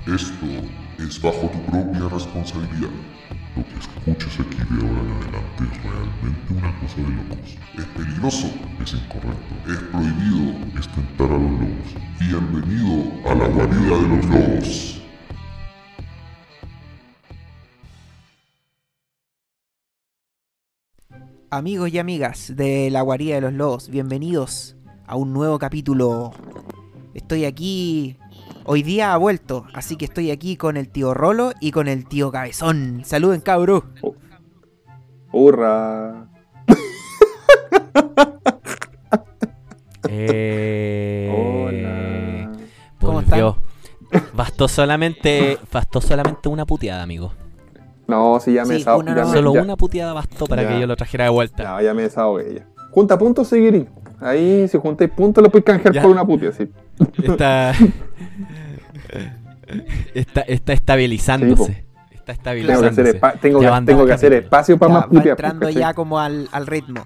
Esto es bajo tu propia responsabilidad. Lo que escuches aquí de ahora en adelante es realmente una cosa de locos. Es peligroso, es incorrecto, es prohibido, es tentar a los lobos. Bienvenido a la guarida de los lobos. Amigos y amigas de la guarida de los lobos, bienvenidos a un nuevo capítulo. Estoy aquí, hoy día ha vuelto, así que estoy aquí con el tío Rolo y con el tío Cabezón. Saluden, cabros. ¡Hurra! Hola. ¿Cómo Volvió. Bastó solamente una puteada, amigo. No, sí, ya me Sí, desahogué. una nomás. Solo una puteada bastó para Ya. que yo lo trajera de vuelta. No, ya me desahogué ya. Junta puntos, seguirín. Ahí, si juntáis puntos, lo podéis canjear Ya. por una putia, sí. Está estabilizándose. Está Tengo que hacer, estabilizándose. tengo Ya van que dos hacer capítulos. espacio para Ya, más va putias. entrando ya como al ritmo.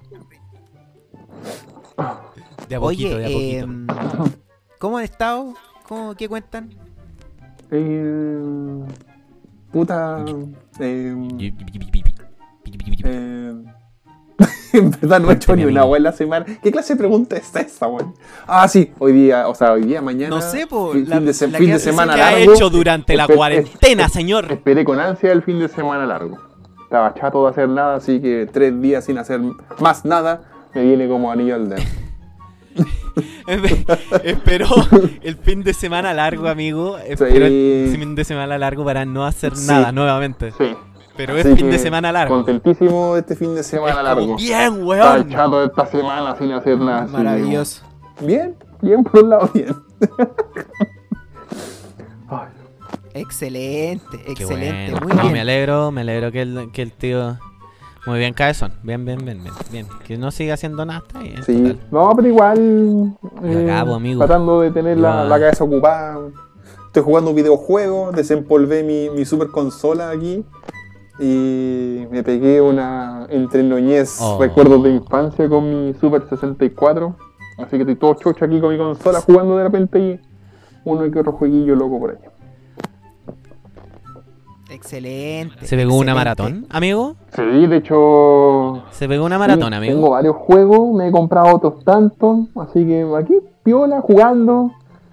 De a poquito, de a Oye, poquito. ¿cómo han estado? ¿Qué cuentan? Puta. En verdad no he hecho ni Cuénteme, una amigo. buena semana. ¿Qué clase de pregunta es esta, weón? Ah, sí, hoy día, mañana. No sé, po, Fin, la- fin de, la fin que- de semana ¿Qué ha largo. hecho durante la cuarentena, señor? Esperé con ansia el fin de semana largo. Estaba chato de hacer nada, así que 3 días sin hacer más nada me viene como anillo al dedo. Esperó el fin de semana largo, amigo. Esperó el fin de semana largo para no hacer Sí. nada nuevamente. Sí. Pero Así es fin que de semana largo. Contentísimo de este fin de Es semana como, largo. bien, Estaba weón. chato de esta semana sin hacer nada. así que, Maravilloso. Bien, bien por un lado, bien. Ay, Excelente, Qué excelente, bueno. muy No, bien. me alegro que el tío. Muy bien, cabezón. Bien. Que no siga haciendo nada, está bien. sí, total. no, pero igual. acabo, amigo. Tratando de tener la Ya. cabeza ocupada. Estoy jugando videojuegos, desempolvé mi super consola aquí. Y me pegué una entre ñoñez, Oh. recuerdos de infancia con mi Super 64. Así que estoy todo chocho aquí con mi consola jugando de repente y uno que otro jueguillo loco por ahí. Excelente. ¿Se pegó una excelente. maratón, amigo? Sí, de hecho. ¿Se pegó una maratón, sí, amigo? Tengo varios juegos, me he comprado otros tantos. Así que aquí, piola, jugando.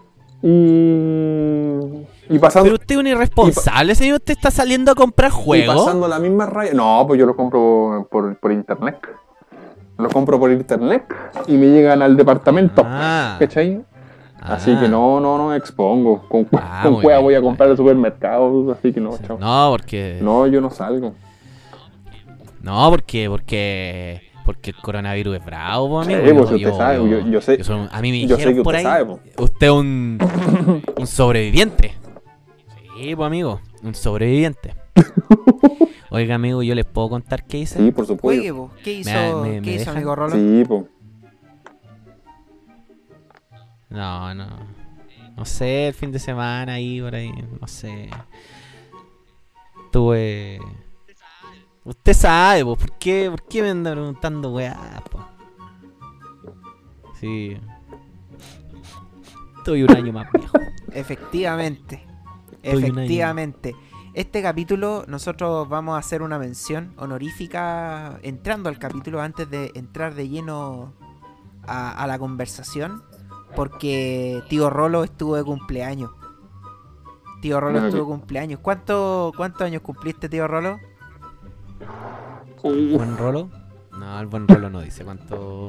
Y pasando. Pero usted es un irresponsable, señor. Usted está saliendo a comprar Y juegos. pasando la misma raya. No, pues yo los compro por internet. Los compro por internet y me llegan al departamento. Ah. ¿Cachai? Así Ah. que no expongo. Con muy cueva bien, voy a muy comprar al supermercado. Así que no, Sí. chao. No, porque. No, yo no salgo. No, porque el coronavirus es bravo, po, amigo. Sí, pues, usted sabe, yo sé. A mí me Yo sé dijeron que por usted ahí. sabe, po. Usted es un sobreviviente. Sí, pues, amigo. Un sobreviviente. Oiga, amigo, yo les puedo contar qué hice. Sí, por supuesto. Juegue, po. ¿Qué hizo, me ¿qué hizo dejan? amigo Rolo? Sí, pues. No. No sé, el fin de semana ahí, por ahí. No sé. Tuve. Usted sabe, po. ¿Por qué me anda preguntando, weá, po? Sí. Estoy un año más viejo. Efectivamente. Estoy un Efectivamente. Este capítulo nosotros vamos a hacer una mención honorífica entrando al capítulo antes de entrar de lleno a la conversación. Porque tío Rolo estuvo de cumpleaños. Tío Rolo Bueno, estuvo de que- cumpleaños. ¿Cuántos años cumpliste, tío Rolo? ¿Buen rolo? No, el buen rolo no dice cuánto.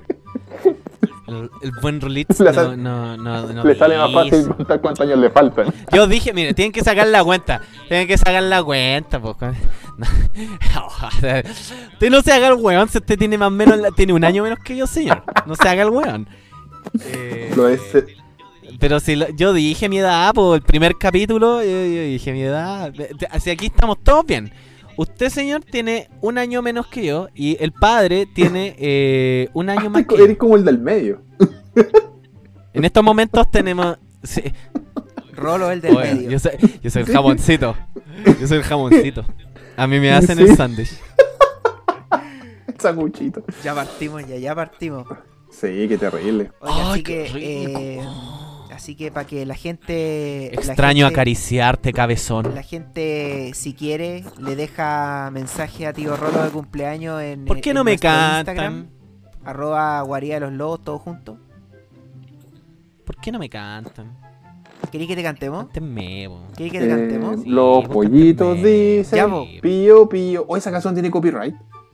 El buen rolitz Le no, sale- no Le sale más dice. fácil contar cuántos años le faltan. Yo dije, mire, tienen que sacar la cuenta. Pues. No. Usted no se haga el weón si usted tiene más o menos, tiene un año menos que yo, señor. No se haga el weón. Lo es. Pero si yo dije mi edad, por el primer capítulo, yo dije mi edad. Así aquí estamos todos bien. Usted, señor, tiene un año menos que yo y el padre tiene un año más que yo. Eres como el del medio. En estos momentos tenemos... sí. Rolo el del Oye, medio. yo soy el jamoncito. Yo soy el jamoncito. A mí me hacen Sí. el sándwich. El sanguchito. Ya partimos. Sí, qué terrible. Oiga, Ay, así qué que rico. Así que para que la gente... Extraño la gente, acariciarte, cabezón. la gente, si quiere, le deja mensaje a Tío Rolo de cumpleaños en ¿Por qué en no me nuestro cantan? Instagram, @guarida de los lobos, todos juntos. ¿Por qué no me cantan? ¿Queréis que te cantemos? Cántenme, po. ¿Queréis que te cantemos? Sí, Los vos pollitos cántame. dicen Ya, po. pío, pío. ¿O esa canción tiene copyright?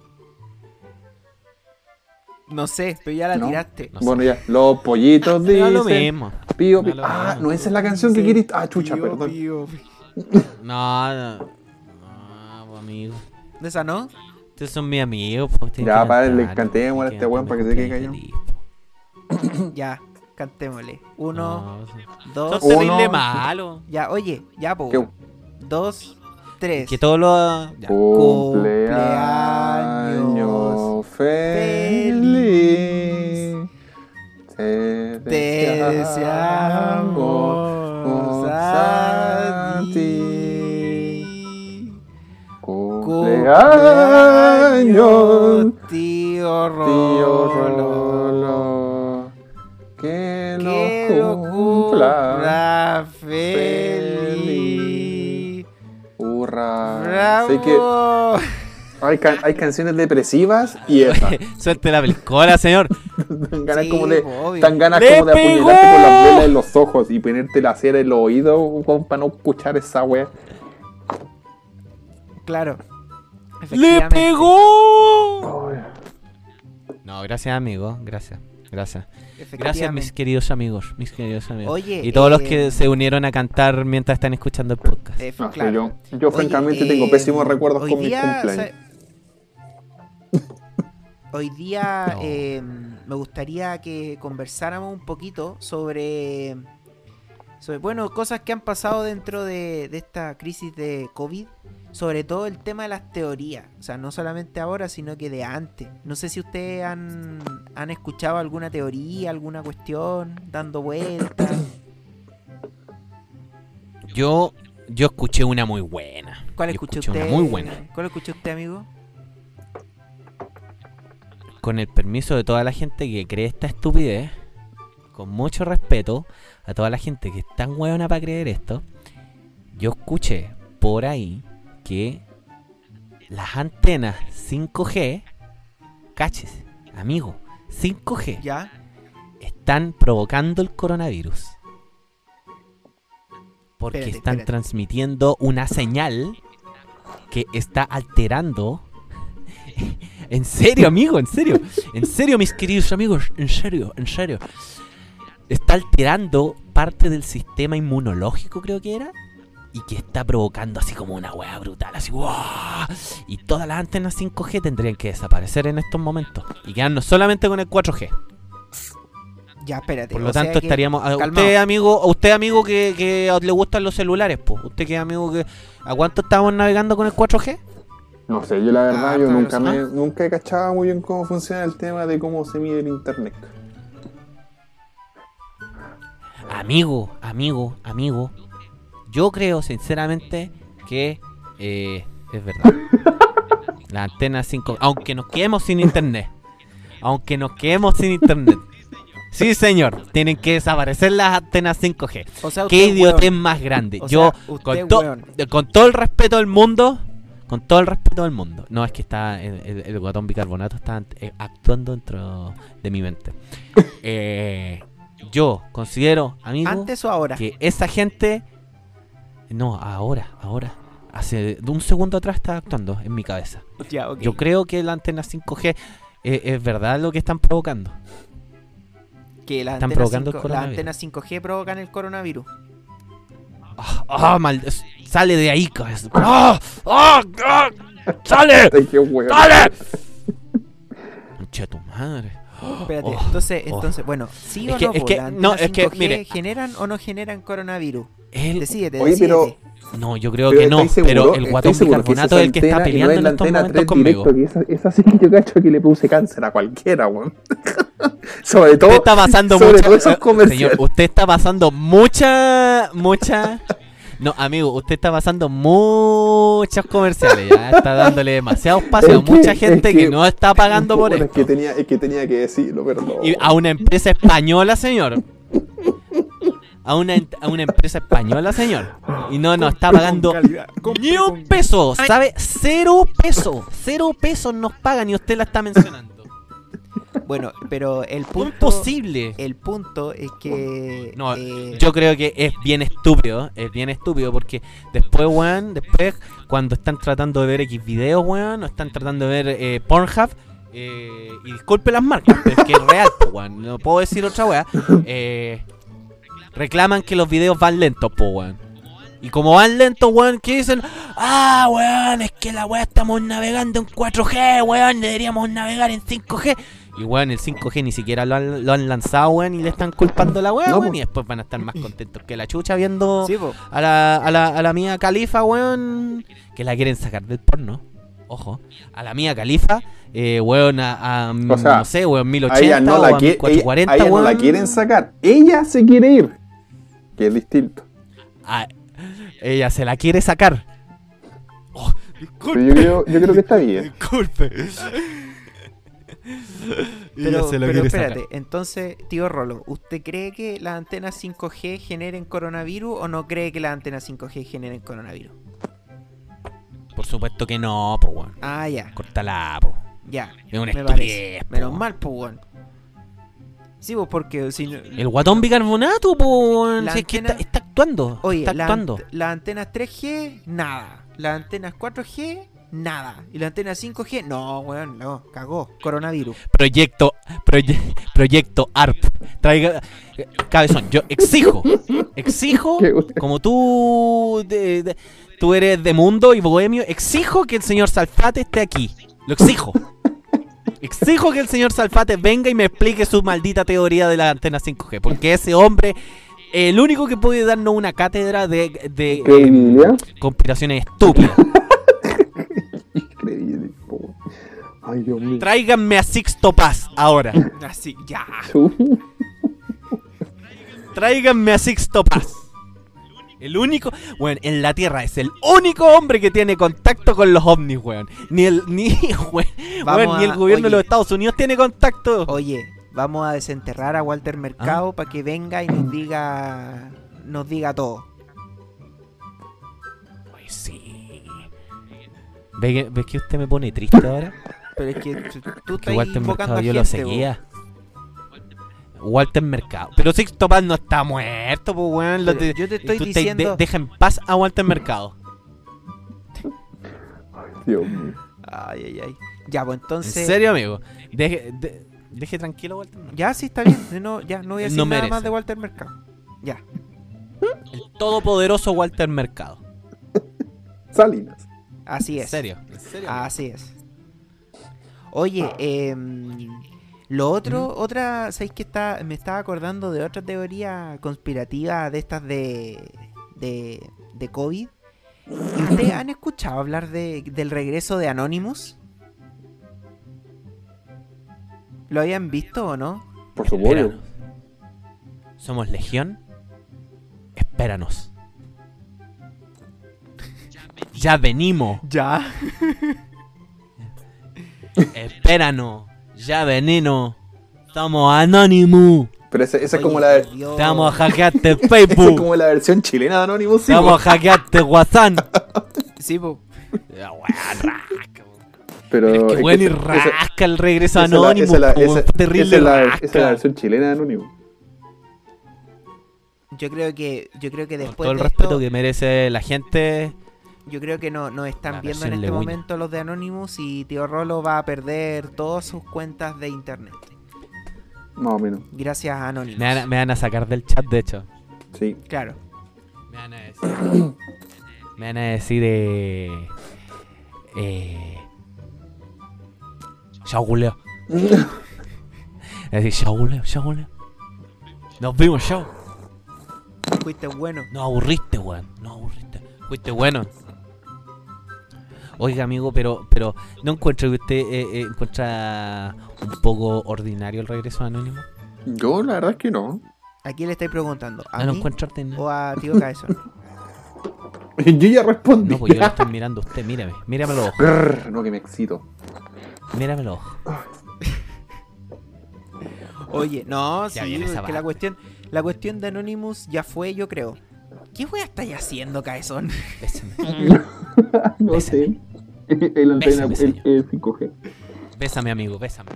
No sé, pero ya la No. tiraste. No Bueno, sé. ya. Los pollitos Me da lo dicen mismo. pío, Me pío. da lo Ah, mismo. no, esa es la canción que Sí. querés. Ah, chucha, Pío, perdón. pío. No, pues, amigo. ¿De esa no? Ustedes son mis amigos, pues. tienen Ya, que padre, le cantar, cantémosle a tienen este weón cantar para que se mi quede cumpleaños feliz, Ya, cantémosle. po. 1, No, 2, son terrible Uno. malo. ya, oye, ya, po. ¿Qué? 2, 3. Que todo lo. Ya. Cumpleaños feliz. Te deseamos a ti. Cumpleaños, tío tío Rolo. Rolo. Que Que lo lo cumpla cumpla feliz. Hurra. ¡Bravo! Sé que hay canciones depresivas y esa. Suelte la película, señor. Dan ganas Sí, como de, obvio. dan ganas ¡Le como de pegó! apuñalarte con las velas en los ojos y ponerte la cera en los oídos para no escuchar esa wea. Claro. ¡Le Efectivamente. pegó! No, gracias, amigo. Gracias. Gracias. Gracias, mis queridos amigos. Mis queridos amigos. Oye, y todos los que se unieron a cantar mientras están escuchando el podcast. No, claro. yo francamente tengo pésimos recuerdos hoy con mis día, cumpleaños. Hoy día No. me gustaría que conversáramos un poquito sobre, bueno, cosas que han pasado dentro de esta crisis de COVID. Sobre todo el tema de las teorías. O sea, no solamente ahora, sino que de antes. No sé si ustedes han escuchado alguna teoría, alguna cuestión dando vueltas. Yo escuché una muy buena. ¿Cuál Yo escuchó escuché usted? una muy buena. ¿Cuál escuchó usted, amigo? Con el permiso de toda la gente que cree esta estupidez, con mucho respeto a toda la gente que es tan hueona para creer esto, yo escuché por ahí que las antenas 5G, cáchese, amigo, 5G, ¿Ya? están provocando el coronavirus. Porque Espérate, están espérate. transmitiendo una señal que está alterando. En serio, amigo, en serio. En serio, mis queridos amigos, en serio, en serio. Está alterando parte del sistema inmunológico, creo que era. Y que está provocando así como una hueá brutal, así ¡guau! Y todas las antenas 5G tendrían que desaparecer en estos momentos. Y quedarnos solamente con el 4G. Ya, espérate. Por lo o sea tanto que- estaríamos... calmado. Usted amigo que le gustan los celulares, pues. Usted que es amigo que... ¿A cuánto estábamos navegando con el 4G? No sé, yo la verdad, yo está bien, nunca he cachado muy bien cómo funciona el tema de cómo se mide el internet. Amigo. Yo creo sinceramente que es verdad. La antena 5... Aunque nos quedemos sin internet. Sí, señor. Tienen que desaparecer las antenas 5G. O sea, ¿Qué usted es idiotez hueón. más grande? O Yo, sea, usted con, es to- hueón. con todo el respeto del mundo... No, es que está el guatón bicarbonato está actuando dentro de mi mente. Yo considero, amigo, ¿Antes o ahora? que esa gente... No, ahora. Hace un segundo atrás estaba actuando en mi cabeza. Ya, ok. Yo creo que la antena 5G es verdad lo que están provocando. que las están antenas provocando el 5 las coronavirus. antenas 5G provocan el coronavirus. Sale de ahí, cabeza. ¡Sale! Ay, qué huevo. ¡Sale! Concha tu madre. Espérate, Oh, entonces, bueno, ¿sí Es o que- no? es po? que- ¿Las no, antenas es que, 5G mire. generan o no generan coronavirus? El- Decídete, Oye, pero- decídete. No, yo creo Pero que no. ¿estáis Pero seguro? el ¿Estáis guatón seguro que bicarbonato esa es el que está antena y no peleando es en la estos antena momentos 3 conmigo. directo, que esa sí que yo cacho que le produce cáncer a cualquiera, weón. Sobre todo, Usted está pasando sobre mucha... todo esos comerciales. Señor, usted está pasando mucha... No, amigo, usted está pasando muchos comerciales, ya está dándole demasiado espacio a Es que- mucha gente es que que- no está pagando por Bueno, esto. es que tenía que decirlo, perdón. Y a una empresa española, señor. a una empresa española, señor. Y no nos está pagando ni un peso, ¿sabe? 0 pesos. 0 pesos nos pagan y usted la está mencionando. Bueno, pero el punto... Imposible. El punto es que... No, yo creo que es bien estúpido porque después, weón, cuando están tratando de ver X videos, weón, o están tratando de ver Pornhub, y disculpe las marcas, pero es que es real, po, weón, no puedo decir otra weá, reclaman que los videos van lentos, po, weón. Y como van lentos, weón, ¿qué dicen? Ah, weón, es que la weá estamos navegando en 4G, weón, deberíamos navegar en 5G. Y weón, el 5G ni siquiera lo han lanzado, weón, y le están culpando la weá, No, weón, po. y después van a estar más contentos que la chucha viendo Sí, po. a la Mía Khalifa, weón, que la quieren sacar del porno. Ojo, a la Mía Khalifa, weón, O sea, no sé, weón, A 1080 ella no o la, a quiere, 1440, a ella no weón. la quieren sacar. Ella se quiere ir. Que es distinto. Ah, ella se la quiere sacar. Oh, disculpe. Pero yo creo que está bien. Disculpe. Pero espérate, entonces, tío Rolo, ¿usted cree que las antenas 5G generen coronavirus o no cree que las antenas 5G generen coronavirus? Por supuesto que no, po, weón. Ah, ya, Cortala, po. ya. Es una Me estupidez, parece. po, Menos weón. mal, pues, weón. Sí, pues porque si no... El guatón bicarbonato, po, weón. La Si es que antena- está actuando. Oye, está actuando. las antenas 3G, nada. Las antenas 4G, nada. Y las antenas 5G, no, weón, no, cagó. Coronavirus. Proyecto ARP. Traiga. Cabezón, yo exijo, Qué bueno. como tú tú eres de mundo y bohemio, exijo que el señor Salfate esté aquí. Lo exijo. Exijo que el señor Salfate venga y me explique su maldita teoría de la antena 5G. Porque ese hombre, el único que puede darnos una cátedra de Credibilidad. conspiraciones estúpidas. Increíble. po. Ay, Dios mío. Tráiganme a Sixto Paz ahora. Así, ya. Tráiganme a Sixto Paz. El único, weón, en la Tierra es el único hombre que tiene contacto con los ovnis, weón. Weón, ni el gobierno de los Estados Unidos tiene contacto. Oye, vamos a desenterrar a Walter Mercado para que venga y nos diga todo. Ay, sí. ¿Ves que usted me pone triste ahora? Pero es que tú Que estás Walter invocando Mercado a yo gente, lo seguía. Walter Mercado. Pero Sixto Paz no está muerto, pues, weón. Pero yo te estoy diciendo- Deja en paz a Walter Mercado. Dios mío. Ay. Ya, pues entonces... En serio, amigo. Deje tranquilo a Walter Mercado. Ya, sí, está bien. No voy a decir No nada merece. más de Walter Mercado. Ya. El todopoderoso Walter Mercado. Salinas. Así En es. serio. En serio. Así es. Oye, lo otro, ¿sabéis que me estaba acordando de otra teoría conspirativa de estas de COVID? ¿Y ustedes han escuchado hablar del regreso de Anonymous? ¿Lo habían visto o no? Por supuesto. Espéranos. Somos Legión. Espéranos. Ya venimos. Ya. Espéranos. Ya venimos. Somos Anonymous. Pero esa es Oye, como la, por Dios. Te vamos a hackearte esa es Facebook. como la versión chilena de Anonymous. sí, Te vamos a po. hackearte WhatsApp. Sí, po. Ya, weón, rasca. Pero Es que es weón y esa- rasca el regreso esa es la- Anonymous. esa es la- po, esa- fue terrible esa es la rasca. versión chilena de Anonymous. Yo creo que Con después todo el de respeto esto, que merece la gente. yo creo que nos están La viendo en versión este Leguina. momento los de Anonymous y Tío Rolo va a perder todas sus cuentas de internet. Más o menos. Gracias a Anonymous. Me van a sacar del chat, de hecho. Sí. Claro. Me van a decir. Me van a decir. Chao, Julio. Me van a decir, chao, Julio, chao, Julio. Nos vimos, chao. Fuiste bueno. Nos aburriste, weón. Nos aburriste. Fuiste bueno. Oiga, amigo, pero ¿no encuentra que usted encuentra un poco ordinario el regreso de Anónimo? Yo la verdad es que no. ¿A quién le estáis preguntando? ¿A No lo mí encuentro ordinario. o a Tío Cabezón? Yo ya respondí. No, pues yo lo estoy mirando a usted, mírame. Mírame los ojos. Grrr, no, que me excito. Mírame los ojos. Oye, no, Ya sí, viene esa es que la parte. la cuestión de Anonymous ya fue, yo creo. ¿Qué wea estáis haciendo, Caezón? Bésame. No sé. El antena, Bésame, señor. el 5G. Bésame, amigo, bésame.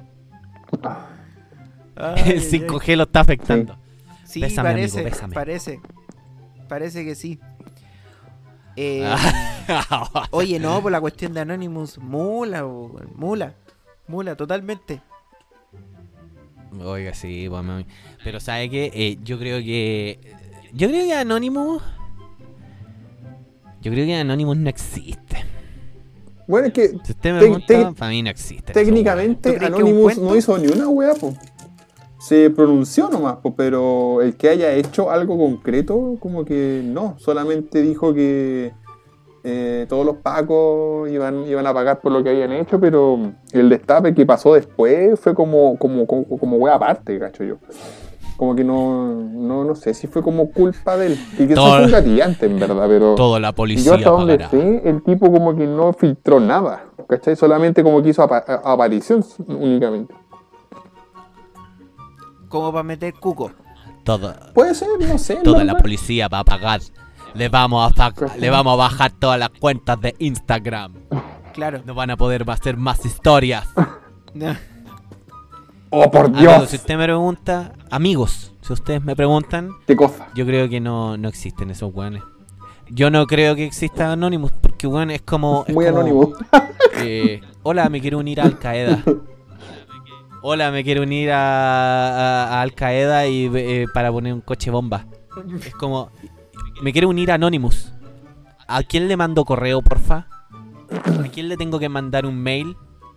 Ay, El 5G lo está afectando. Sí, Bésame, parece, amigo, bésame. parece que sí. Ah. Oye, no, por la cuestión de Anonymous, mula, totalmente. Oiga, sí, pues, mami. Pero ¿sabe qué? Yo creo que Anonymous no existe. Bueno, es que Si usted me Te- pregunta, te- para mí no existe. técnicamente ¿Tú crees que es un Anonymous cuento? no hizo ni una wea, po. Se pronunció nomás, po, pero el que haya hecho algo concreto, como que no. Solamente dijo que todos los pacos iban a pagar por lo que habían hecho, pero el destape que pasó después fue como wea aparte, cacho yo. Como que no sé si fue como culpa de él. Y que eso Todo- fue un gatillante, en verdad, pero... Toda la Y yo policía hasta donde pagará. sé, el tipo como que no filtró nada, ¿cachai? Solamente como que hizo aparición únicamente. Como para meter cuco. Puede ser, no sé. en Toda la verdad. policía va a pagar. Le vamos a bajar todas las cuentas de Instagram. Claro. No van a poder hacer más historias. ¡Oh, por Amigos, Dios! si usted me pregunta, amigos, si ustedes me preguntan, ¡Qué cosa! yo creo que no existen esos weones. Yo no creo que exista Anonymous, porque weón es como... Muy como, anónimo. Hola, me quiero unir a Al Qaeda. Hola, me quiero unir a Al Qaeda y para poner un coche bomba. Es como... Me quiero unir a Anonymous. ¿A quién le mando correo, porfa? ¿A quién le tengo que mandar un mail?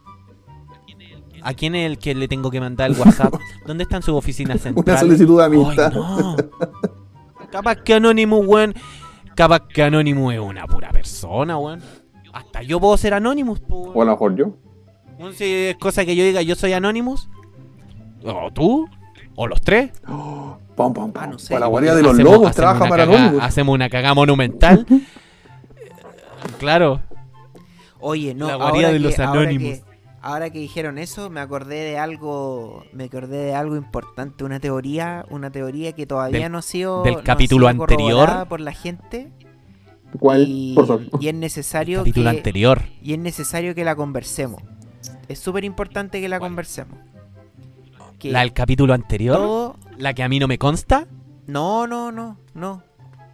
¿A quién es el que le tengo que mandar el WhatsApp? ¿Dónde están sus oficinas centrales? Una solicitud de amistad. Ay, no. Capaz que Anonymous, weón. Capaz que Anonymous es una pura persona, weón. Hasta yo puedo ser Anonymous, po, weón. O a lo mejor yo. Weón, si es cosa que yo diga, yo soy Anonymous. O tú. O los tres. Pam, pam, Ah, pam. no sé. Para la guardia de los lobos trabaja para Anonymous. Hacemos una cagada monumental. Claro. Oye, no, La guarida de los ahora Anonymous. ahora que dijeron eso, me acordé de algo importante, una teoría que todavía no ha sido del capítulo anterior. corroborada por la gente. ¿Cuál? Y, Por favor. y es necesario Capítulo anterior. y es necesario que la conversemos. Es súper importante que la conversemos. Que La del capítulo anterior. todo... La que a mí no me consta. No. No.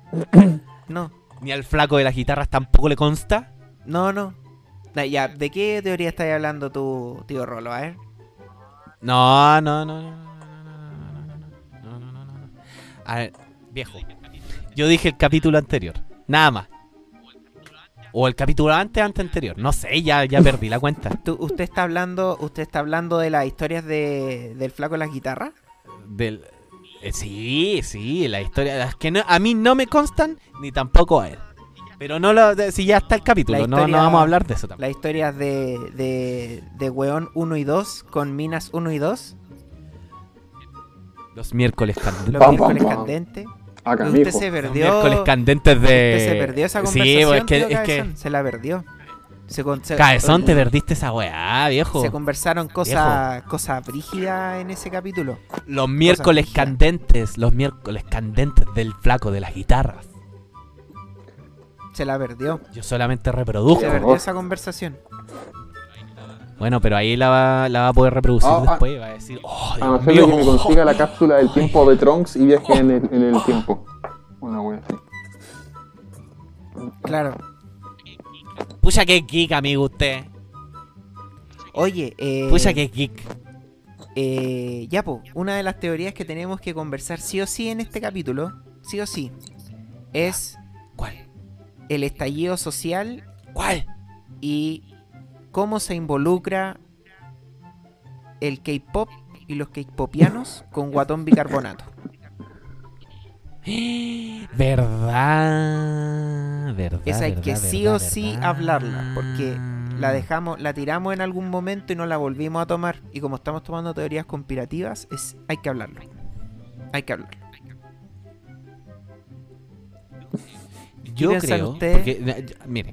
Ni al flaco de las guitarras tampoco le consta. Ya, ¿de qué teoría estás hablando tú, tío Rolo? A ver. No. A ver, viejo. Yo dije el capítulo anterior. Nada más. O el capítulo antes anterior. No sé, ya perdí la cuenta. ¿Usted está hablando de las historias del flaco de las guitarras? Sí, la historia. Las que a mí no me constan, ni tampoco a él. Pero si ya está el capítulo, La no historia- vamos a hablar de eso tampoco. Las historias de Weón 1 y 2 con Minas 1 y 2. Los miércoles candentes. Los Pam, miércoles pam, pam. candentes. Acá, Usted mijo. se Los perdió. miércoles candentes de. Usted se perdió esa Sí, conversación. pues tío es que. Cabezón, se la perdió. Cabezón, te perdiste esa weá, viejo. Se conversaron cosas brígidas en ese capítulo. Los miércoles brígidas. candentes. Los miércoles candentes del flaco de las guitarras. Se la perdió. Yo solamente reproduzco. Se perdió esa conversación. Bueno, pero ahí la va a poder reproducir después y va a decir, oh, A no Dios ser de mío. que me consiga la cápsula del tiempo de Trunks y viaje en el tiempo. Una wea así. Claro. Pucha que geek, amigo, usted. Oye, Pucha que geek. ya po, una de las teorías que tenemos que conversar sí o sí en este capítulo, sí o sí, es ¿Cuál? el estallido social ¿Cuál? y cómo se involucra el K-pop y los K-popianos con Guatón Bicarbonato. Verdad. Esa hay que sí o sí hablarla, porque la tiramos en algún momento y no la volvimos a tomar. Y como estamos tomando teorías conspirativas, hay que hablarlo. Hay que hablarlo. Yo piensan creo, ustedes? porque, miren,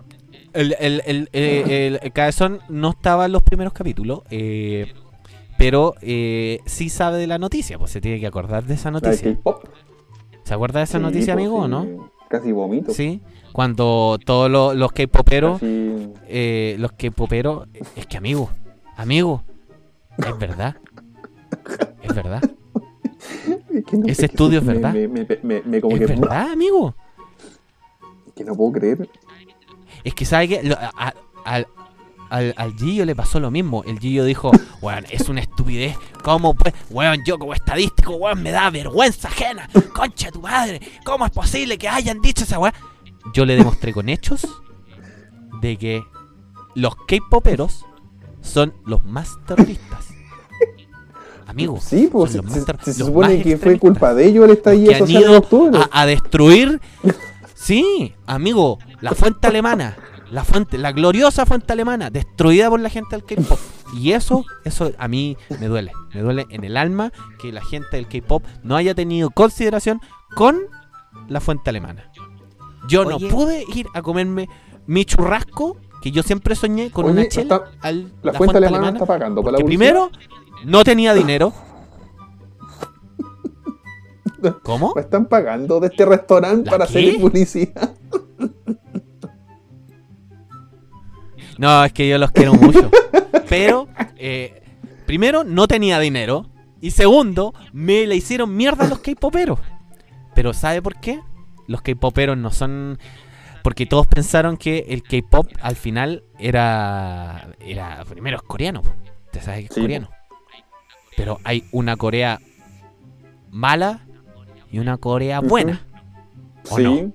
el Cabezón no estaba en los primeros capítulos, pero sí sabe de la noticia, pues se tiene que acordar de esa La de noticia. K-pop. ¿Se acuerda de esa Sí, noticia, pues, amigo, o sí, no? Casi vomito. Sí. Cuando todos los K-poperos, Casi- es que amigo, es verdad. Es verdad. es que no- Ese es que estudio es me- verdad. me como Es que... verdad, amigo. Que no puedo creer. Es que sabe que al Gillo le pasó lo mismo. El Gillo dijo, weón, es una estupidez. ¿Cómo pues? Weón, yo como estadístico, weón, me da vergüenza ajena. Concha de tu madre. ¿Cómo es posible que hayan dicho esa weón? Yo le demostré con hechos de que los K-poperos son los más terroristas. Amigo. Sí, pues son los se más ter- se los supone más que fue extremistas. culpa de ellos el estallido Que han social en ido octubre. a destruir. Sí, amigo, la fuente alemana, la gloriosa fuente alemana, destruida por la gente del K-pop. Y eso a mí me duele en el alma que la gente del K-pop no haya tenido consideración con la fuente alemana. Yo no Oye. pude ir a comerme mi churrasco, que yo siempre soñé con Oye, una chela está- al La fuente alemana está pagando por la porque publicidad. primero no tenía dinero. ¿Cómo? Me están pagando de este restaurante ¿La para qué? hacer publicidad. No, es que yo los quiero mucho. Pero, primero, no tenía dinero. Y segundo, me le hicieron mierda a los K-poperos. Pero ¿sabe por qué? Los K-poperos no son... Porque todos pensaron que el K-pop al final era primero es coreano. Usted sabe que es Sí, coreano. Pero hay una Corea mala y una Corea buena. ¿O Sí. no?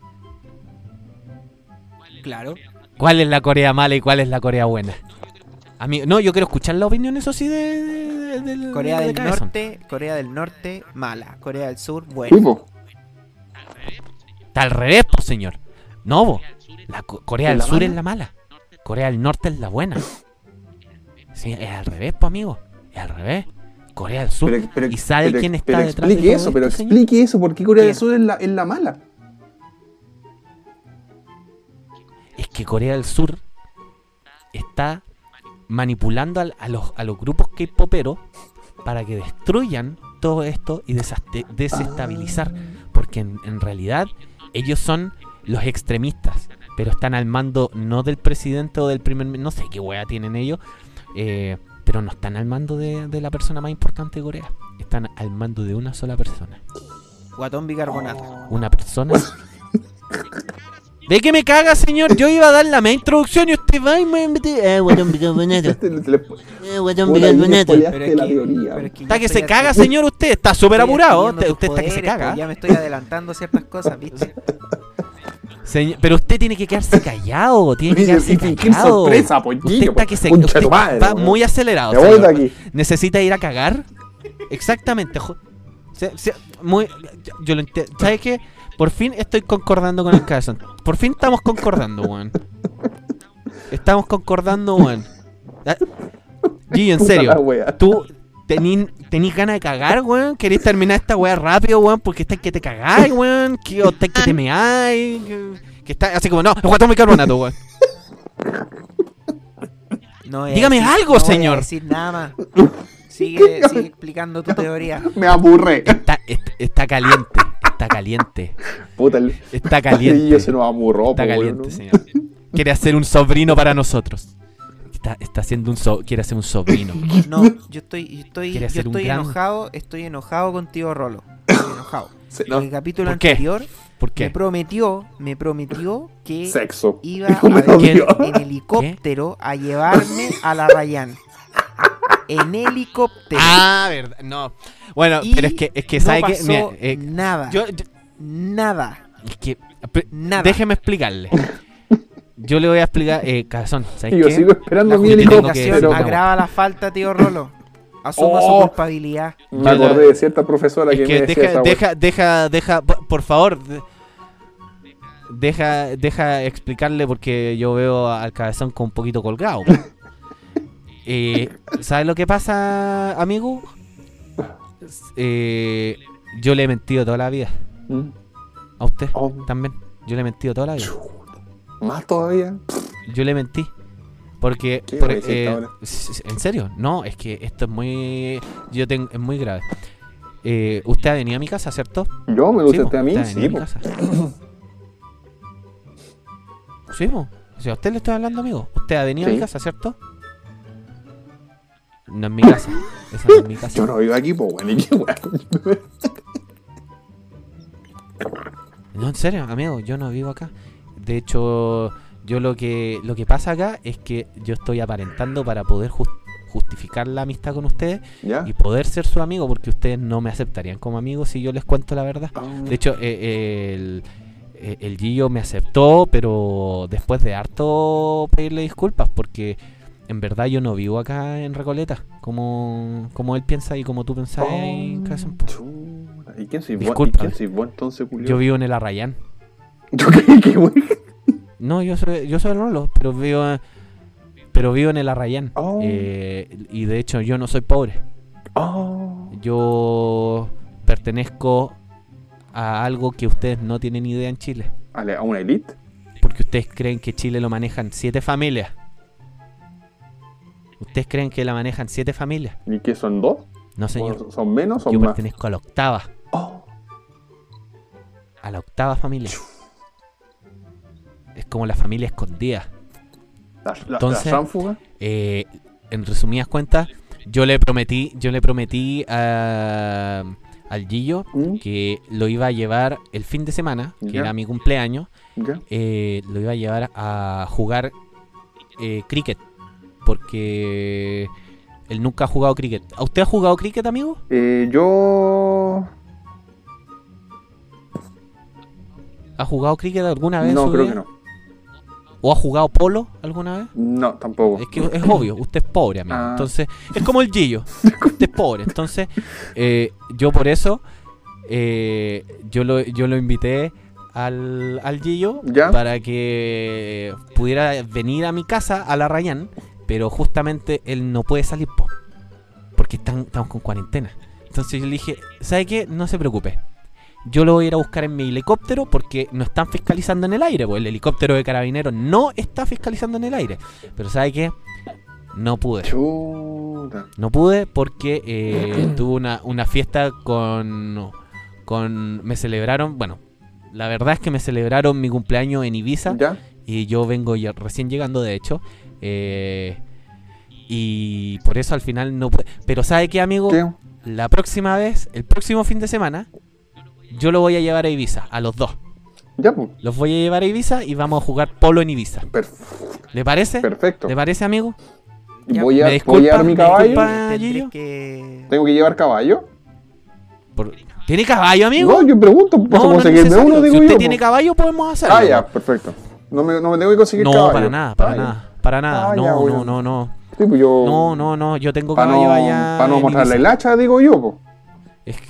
Claro. ¿Cuál es la Corea mala y cuál es la Corea buena? No, yo quiero escuchar la opinión, eso sí, de Corea de del Cabezón. Norte, mala. Corea del Sur, Sí, buena. po. Está al revés, pues, señor. No, vos. Corea ¿Es del la Sur mala? es la mala. Corea del Norte es la buena. Sí, es al revés, pues, amigo. Es al revés. Corea del Sur. ¿Y sabe quién está pero detrás de explique todo eso, pero esto, señor? explique eso. ¿Por qué Corea del ¿Quién? Sur es la mala? Es que Corea del Sur está manipulando a los grupos K-poperos para que destruyan todo esto y desestabilizar. Porque en realidad ellos son los extremistas, pero están al mando no del presidente o del primer ministro, no sé qué wea tienen ellos, pero no están al mando de la persona más importante de Corea. Están al mando de una sola persona. Guatón bicarbonato. Una persona. ¿Ve que me caga, señor? Yo iba a dar la media introducción y usted va y me mete. Guatón bicarbonato. Guatón Puta, ahí me bicarbonato. spoileaste la teoría. pero es que Está yo que estoy se caga, estoy señor, usted. Está súper apurado. adquiriendo Usted tus está que se poderes, caga. pues ya me estoy adelantando ciertas cosas, ¿viste? Pero usted tiene que quedarse callado. Tiene que Y quedarse fingir callado. sorpresa, Usted pollillo. está que se Concha usted tu madre, va weón. muy acelerado. Me voy señor. de aquí. ¿Necesita ir a cagar? Exactamente. Yo lo entiendo. ¿Sabes qué? Por fin estoy concordando con el Cabezón. Por fin estamos concordando, weón. Estamos concordando, weón. Gillo, en Puta serio. la wea. ¿Tú tenís ganas de cagar, weón? ¿Querés terminar esta weá rápido, weón? Porque está que te cagáis, weón. O está que te meáis. Que está así como, no, el guatón bicarbonato, weón. No voy a Dígame decir- algo, no voy a señor. decir nada más. Sigue explicando tu teoría. Me aburré. Está caliente. Está caliente. Puta, Está el caliente. niño se nos amurró. Está po, caliente, weón. señor. Quiere hacer un sobrino para nosotros. Está haciendo quiere hacer un sobrino. No, yo estoy Quiere hacer un gran- estoy enojado contigo, Rolo. Estoy enojado. Sí, En no, el capítulo ¿Por qué? anterior ¿Por me qué? prometió que sexo. iba Dijo, me a venir odio. en helicóptero a llevarme a la Rayán. En helicóptero. Ah, verdad. No. Bueno, Y pero es que no sabe que pasó nada. yo Nada. es que Nada. déjeme explicarle. Yo le voy a explicar, Cabezón, ¿sabes Y yo qué? sigo esperando La mi tengo que helicóptero. decir una agrava la falta, tío Rolo. Asuma su Oh. culpabilidad. Me acordé de cierta profesora Es que que me decía esa wea. deja, por favor, deja explicarle porque yo veo al Cabezón con un poquito colgado. ¿Sabes lo que pasa, amigo? Yo le he mentido toda la vida. Mm. A usted Oh, también. Yo le he mentido toda la vida. más todavía. Yo le mentí. Porque, ¿Qué me hiciste ahora? ¿en serio? No, es que esto es muy... es muy grave. usted ha venido a mi casa, ¿cierto? Yo me lo Sí, usted po, a mí, usted ha sí, venido a po. mi casa. Sí, po. O sea, a usted le estoy hablando, amigo. Usted ha venido a mi Sí. casa, ¿cierto? No es mi casa. Esa no es mi casa. Yo no vivo aquí, pues, bueno, ¿y qué weón? No, en serio, amigo, yo no vivo acá. De hecho, yo lo que pasa acá es que yo estoy aparentando para poder justificar la amistad con ustedes ¿Ya? y poder ser su amigo, porque ustedes no me aceptarían como amigo si yo les cuento la verdad. De hecho, el Gillo me aceptó, pero después de harto pedirle disculpas, porque en verdad yo no vivo acá en Recoleta, como él piensa y como tú pensás en Cabezón. Chuta. ¿Y quién soy vos? ¿Y Disculpa. quién soy vos entonces, Julio? Yo vivo en el Arrayán. ¿Yo qué weón? No, yo soy el Rolo, pero vivo en el Arrayán. Oh. Y de hecho yo no soy pobre. Oh. Yo pertenezco a algo que ustedes no tienen idea en Chile. ¿A una elite? Porque ustedes creen que Chile lo manejan 7 familias. ¿Ustedes creen que la manejan 7 familias? ¿Y qué son 2? No, señor. ¿Son menos o Yo más? pertenezco a la octava. Oh. A la octava familia. Es como la familia escondida. Entonces, ¿La tránfuga? En resumidas cuentas, yo le prometí al Gillo que lo iba a llevar el fin de semana, que Ya. era mi cumpleaños, ¿Ya? lo iba a llevar a jugar cricket, porque él nunca ha jugado cricket. ¿A usted ha jugado cricket, amigo? Yo... ¿Ha jugado cricket alguna vez? en No, su creo vida? que no. ¿O ha jugado polo alguna vez? No, tampoco. Es que es obvio, usted es pobre, amigo. Ah. Entonces, es como el Gillo. Usted es pobre. Entonces, yo por eso, yo lo invité al Gillo ¿Ya? para que pudiera venir a mi casa, a la Rayán, pero justamente él no puede salir, porque estamos con cuarentena. Entonces yo le dije, ¿sabe qué? No se preocupe. Yo lo voy a ir a buscar en mi helicóptero porque no están fiscalizando en el aire, pues el helicóptero de Carabineros no está fiscalizando en el aire. Pero ¿sabe qué? No pude. Chuta. No pude porque tuve una fiesta me celebraron, bueno, la verdad es que me celebraron mi cumpleaños en Ibiza. ¿Ya? Y yo vengo recién llegando, de hecho. Y por eso al final no pude. Pero ¿sabe qué, amigo? ¿Qué? La próxima vez, el próximo fin de semana, yo lo voy a llevar a Ibiza, a los dos. Ya, pues. Los voy a llevar a Ibiza y vamos a jugar polo en Ibiza. ¿Le parece? Perfecto. ¿Le parece, amigo? Ya, ¿Voy ¿me a disculpa? llevar mi ¿Me caballo? disculpa? Tendré Gillo? que... ¿Tengo que llevar caballo? ¿Tiene caballo, amigo? No, yo pregunto, ¿puedo no es conseguirme necesario. uno? Digo Si usted yo, tiene po. caballo, podemos hacerlo. Ah, ya, perfecto. No me tengo que conseguir No, caballo. para nada, para nada. Ah, no, ya, no, bueno. no, no. Sí, pues yo... No, yo tengo Para caballo no, allá. pa' no en mostrarle el Ibiza. hacha, digo yo, pues. Es que...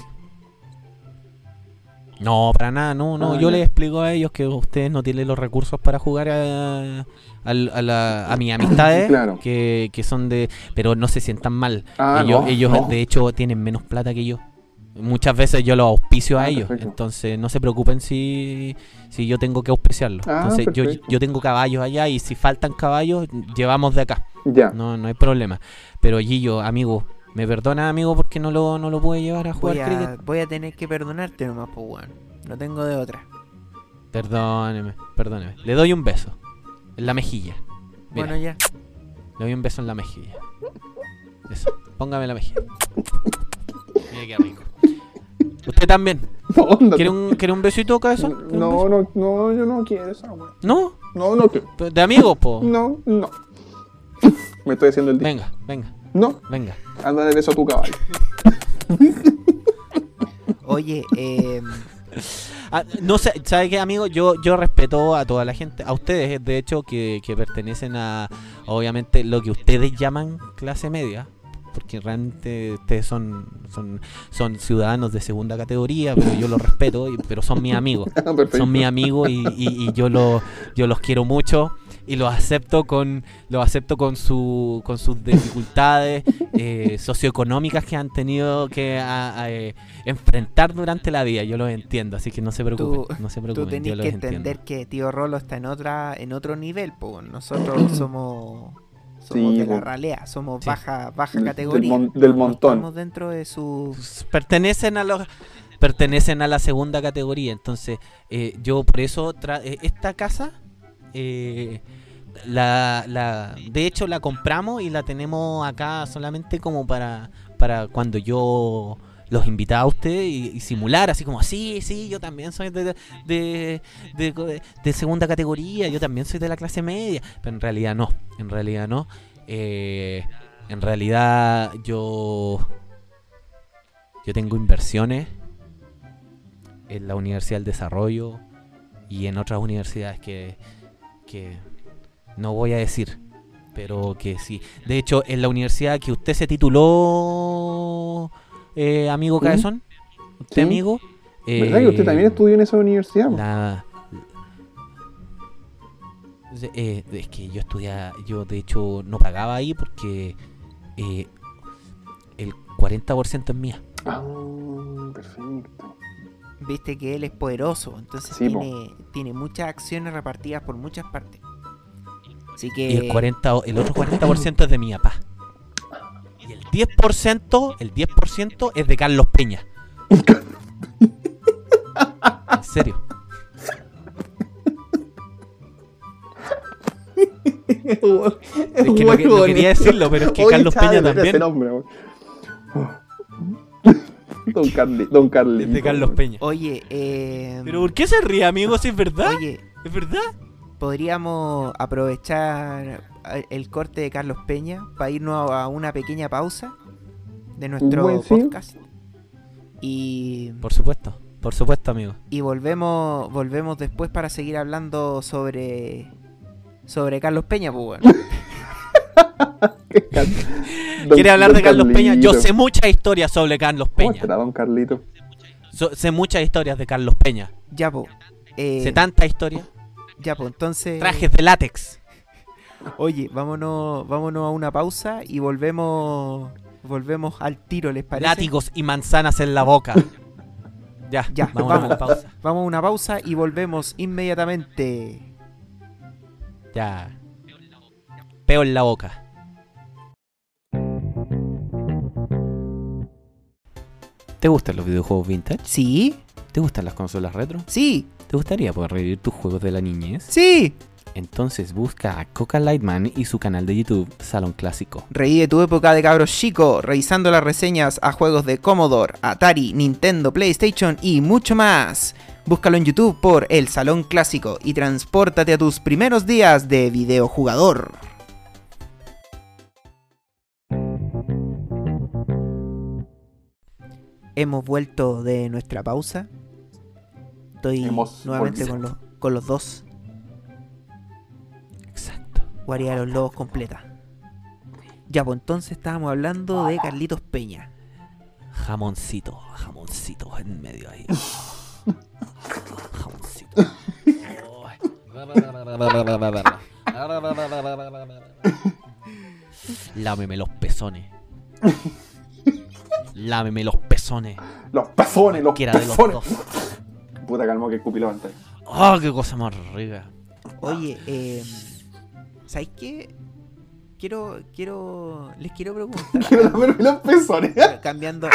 No, para nada, no. Ah, Yo ya. les explico a ellos que ustedes no tienen los recursos para jugar a mis amistades, Claro. que son de... Pero no se sientan mal. Ah, ellos no. de hecho, tienen menos plata que yo. Muchas veces yo los auspicio a Ah, ellos. perfecto. Entonces, no se preocupen si yo tengo que auspiciarlos. Ah, Entonces, perfecto. yo tengo caballos allá y si faltan caballos, llevamos de acá. Ya. No hay problema. Pero Gillo, amigo, ¿me perdona, amigo, porque no lo pude llevar a jugar cricket? Voy a tener que perdonarte nomás, pues, weón. No tengo de otra. Perdóneme. Le doy un beso. En la mejilla. Mira, Bueno, ya. le doy un beso en la mejilla. Eso. Póngame en la mejilla. Mira qué rico. Usted también. No, ¿Quiere un besito, cabezón? ¿Quiere un beso? no, yo no quiero esa, weón. ¿No? No quiero. De amigos, po. No. Me estoy haciendo el día. Venga. No, ándale beso a tu caballo. Oye, No sé, ¿sabe qué, amigo? Yo respeto a toda la gente, a ustedes, de hecho, que pertenecen a, obviamente, lo que ustedes llaman clase media, porque realmente ustedes son ciudadanos de segunda categoría, pero yo los respeto, pero son mis amigos. Perfecto. Son mis amigos y yo los quiero mucho y los acepto con sus dificultades socioeconómicas que han tenido que enfrentar durante la vida. Yo los entiendo, así que no se preocupen. No se tú preocupen, tenés yo los que entiendo. entender que tío Rolo está en otro nivel, pues. Nosotros somos Somos Sí, de la po. ralea, somos Sí. baja Del categoría. del No montón. estamos dentro de su... Pertenecen a la segunda categoría. Entonces, yo por eso esta casa, de hecho la compramos y la tenemos acá solamente como para cuando yo los invitaba a ustedes y simular así como, sí, yo también soy de segunda categoría, yo también soy de la clase media, pero en realidad no. En realidad yo tengo inversiones en la Universidad del Desarrollo y en otras universidades que no voy a decir, pero que sí. De hecho, en la universidad que usted se tituló, amigo ¿Sí? Cabezón, usted Sí. amigo, ¿Verdad que usted también estudió en esa universidad? es que yo de hecho no pagaba ahí porque el 40% es mía. Ah, perfecto. Viste que él es poderoso, entonces Sí, po. tiene muchas acciones repartidas por muchas partes. Así que... Y el otro 40% es de mi papá. Y el 10% es de Carlos Peña. En serio. Es que no quería decirlo, pero es que Carlos Peña también. Don Carlito. Es de Carlos Peña. Oye, Pero ¿por qué se ríe, amigo? Si es verdad. oye, ¿Es verdad? podríamos aprovechar el corte de Carlos Peña para irnos a una pequeña pausa de nuestro Buen sí. podcast. Y Por supuesto, amigo. volvemos después para seguir hablando sobre Carlos Peña, pues bueno. ¿Quiere hablar de Carlos Peña? Yo sé muchas historias sobre Carlos ¿Cómo Peña. estará Don Carlito? Sé muchas historias de Carlos Peña. Ya, pues. Sé tantas historias. Ya, pues, entonces... Trajes de látex. Oye, vámonos a una pausa y volvemos al tiro, ¿les parece? Látigos y manzanas en la boca. Ya, Ya, vamos a una pausa. Vamos a una pausa y volvemos inmediatamente. Ya. Peo en la boca. ¿Te gustan los videojuegos vintage? ¿Sí? ¿Te gustan las consolas retro? Sí, ¿Te gustaría poder revivir tus juegos de la niñez? sí. Entonces busca a Coca Lightman y su canal de YouTube Salón Clásico. Revive tu época de cabros chico, revisando las reseñas a juegos de Commodore, Atari, Nintendo, PlayStation y mucho más. Búscalo en YouTube por El Salón Clásico y transpórtate a tus primeros días de videojugador. Hemos vuelto de nuestra pausa. Estoy Hemos nuevamente volvido. con los dos. Exacto. Guardia de los Lobos completa. Ya, pues entonces estábamos hablando de Carlitos Peña. Jamoncito en medio ahí. Jamoncito. Lámeme los pezones. Lámeme los pezones. Los pezones, los Quiera de los pezones. dos. Puta, calmo que escupí la pantalla. Oh, qué cosa más rica. Oye, ¿sabes qué? Les quiero preguntar. Quiero lamerme los pezones. cambiando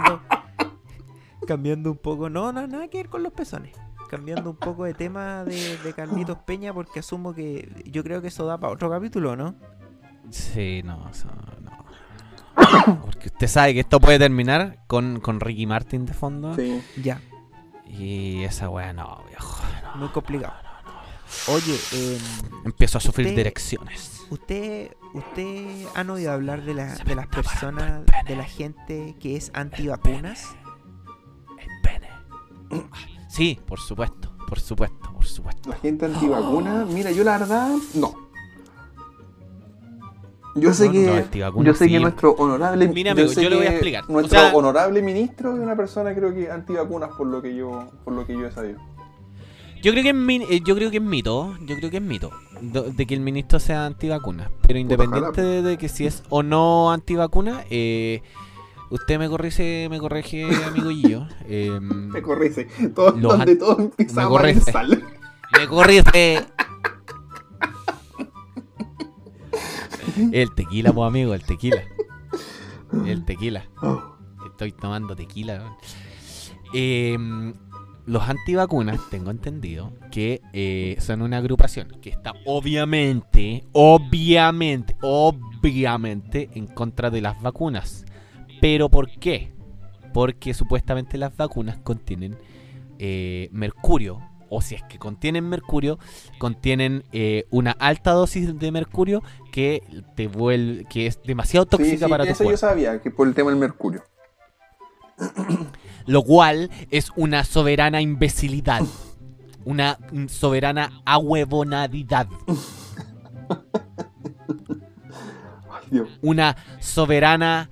un poco. No, nada que ver con los pezones. Cambiando un poco de tema de Carlitos Peña, porque asumo que yo creo que eso da para otro capítulo, ¿no? Sí, no. Porque usted sabe que esto puede terminar con Ricky Martin de fondo. Sí. Ya, Y esa wea no, viejo. No. muy complicado. Oye, Empiezo a sufrir Usted- direcciones. ¿Usted han oído hablar de las está parando personas, el pene. de la gente que es antivacunas? El pene. Sí, por supuesto. La gente antivacuna, mira, yo la verdad, no. Yo sé No, que, no, antivacunas, yo sé sí. que nuestro honorable, Mira, amigo, sé yo le voy a que explicar. Nuestro O sea- honorable ministro es una persona, creo que antivacunas por lo que yo he sabido. Yo creo que es mito. De que el ministro sea antivacuna. Pero independiente ojalá. de que si es o no antivacuna, usted me corrige, amigo Gillo. Me corrige, todo Los donde an- todo empieza me a corrige. sal. Me corrige. El tequila, pues amigo, el tequila. El tequila. Estoy tomando tequila. Los antivacunas, tengo entendido que son una agrupación que está obviamente en contra de las vacunas. ¿Pero por qué? Porque supuestamente las vacunas contienen mercurio. O si es que contienen mercurio, contienen una alta dosis de mercurio que es demasiado tóxica para tu eso cuerpo. Yo sabía, que por el tema del mercurio. Lo cual es una soberana imbecilidad. Una soberana ahuevonadidad. Ay, Dios. Una soberana...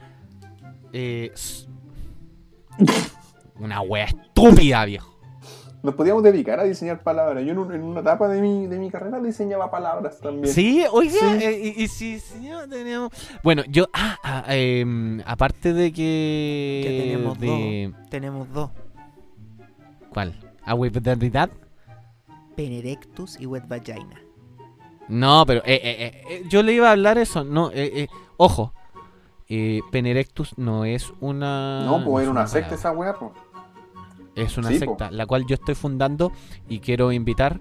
una wea estúpida, viejo. Nos podíamos dedicar a diseñar palabras. Yo en una etapa de mi carrera diseñaba palabras también. Sí, oiga, Sí. sí, teníamos... Bueno, yo... aparte de que... Tenemos dos. ¿Cuál? ¿Ahuevonadidad? Penerectus y wet vagina. No, pero yo le iba a hablar eso. No, ojo. Penerectus no es una... No, pues era una palabra. secta esa weá, pues. Es una Sí, secta, la cual yo estoy fundando y quiero invitar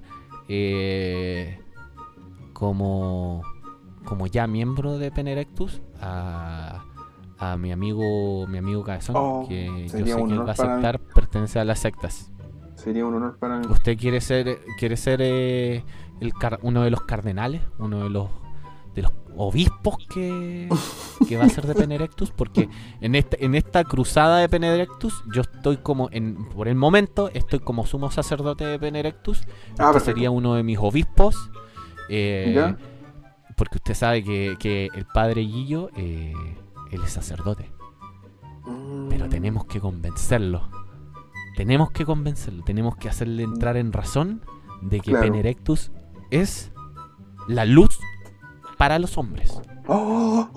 como ya miembro de Penerectus a mi amigo Cabezón, que yo sé sería que un él honor va a para mí. aceptar pertenecer a las sectas. Sería un honor para mí. ¿Usted quiere ser uno de los cardenales, uno de los obispos que va a ser de Penerectus? Porque en esta cruzada de Penerectus yo estoy por el momento estoy como sumo sacerdote de Penerectus. Usted sería uno de mis obispos, ¿Ya? porque usted sabe que el padre Guillo él es sacerdote, pero tenemos que convencerlo, tenemos que hacerle entrar en razón de que Claro. Penerectus es la luz para los hombres. ¡Oh!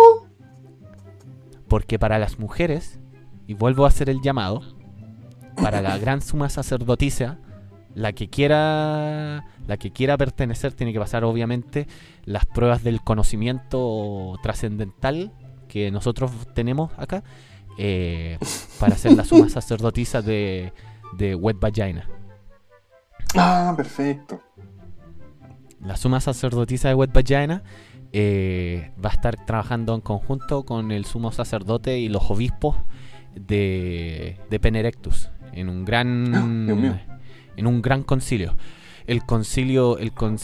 Porque para las mujeres, y vuelvo a hacer el llamado, para la gran suma sacerdotisa, la que quiera pertenecer tiene que pasar obviamente las pruebas del conocimiento trascendental que nosotros tenemos acá, para ser la suma sacerdotisa de Wet Vagina. Ah, perfecto. La suma sacerdotisa de Wet Vagina va a estar trabajando en conjunto con el sumo sacerdote y los obispos de Penerectus en un Dios mío. gran concilio. El concilio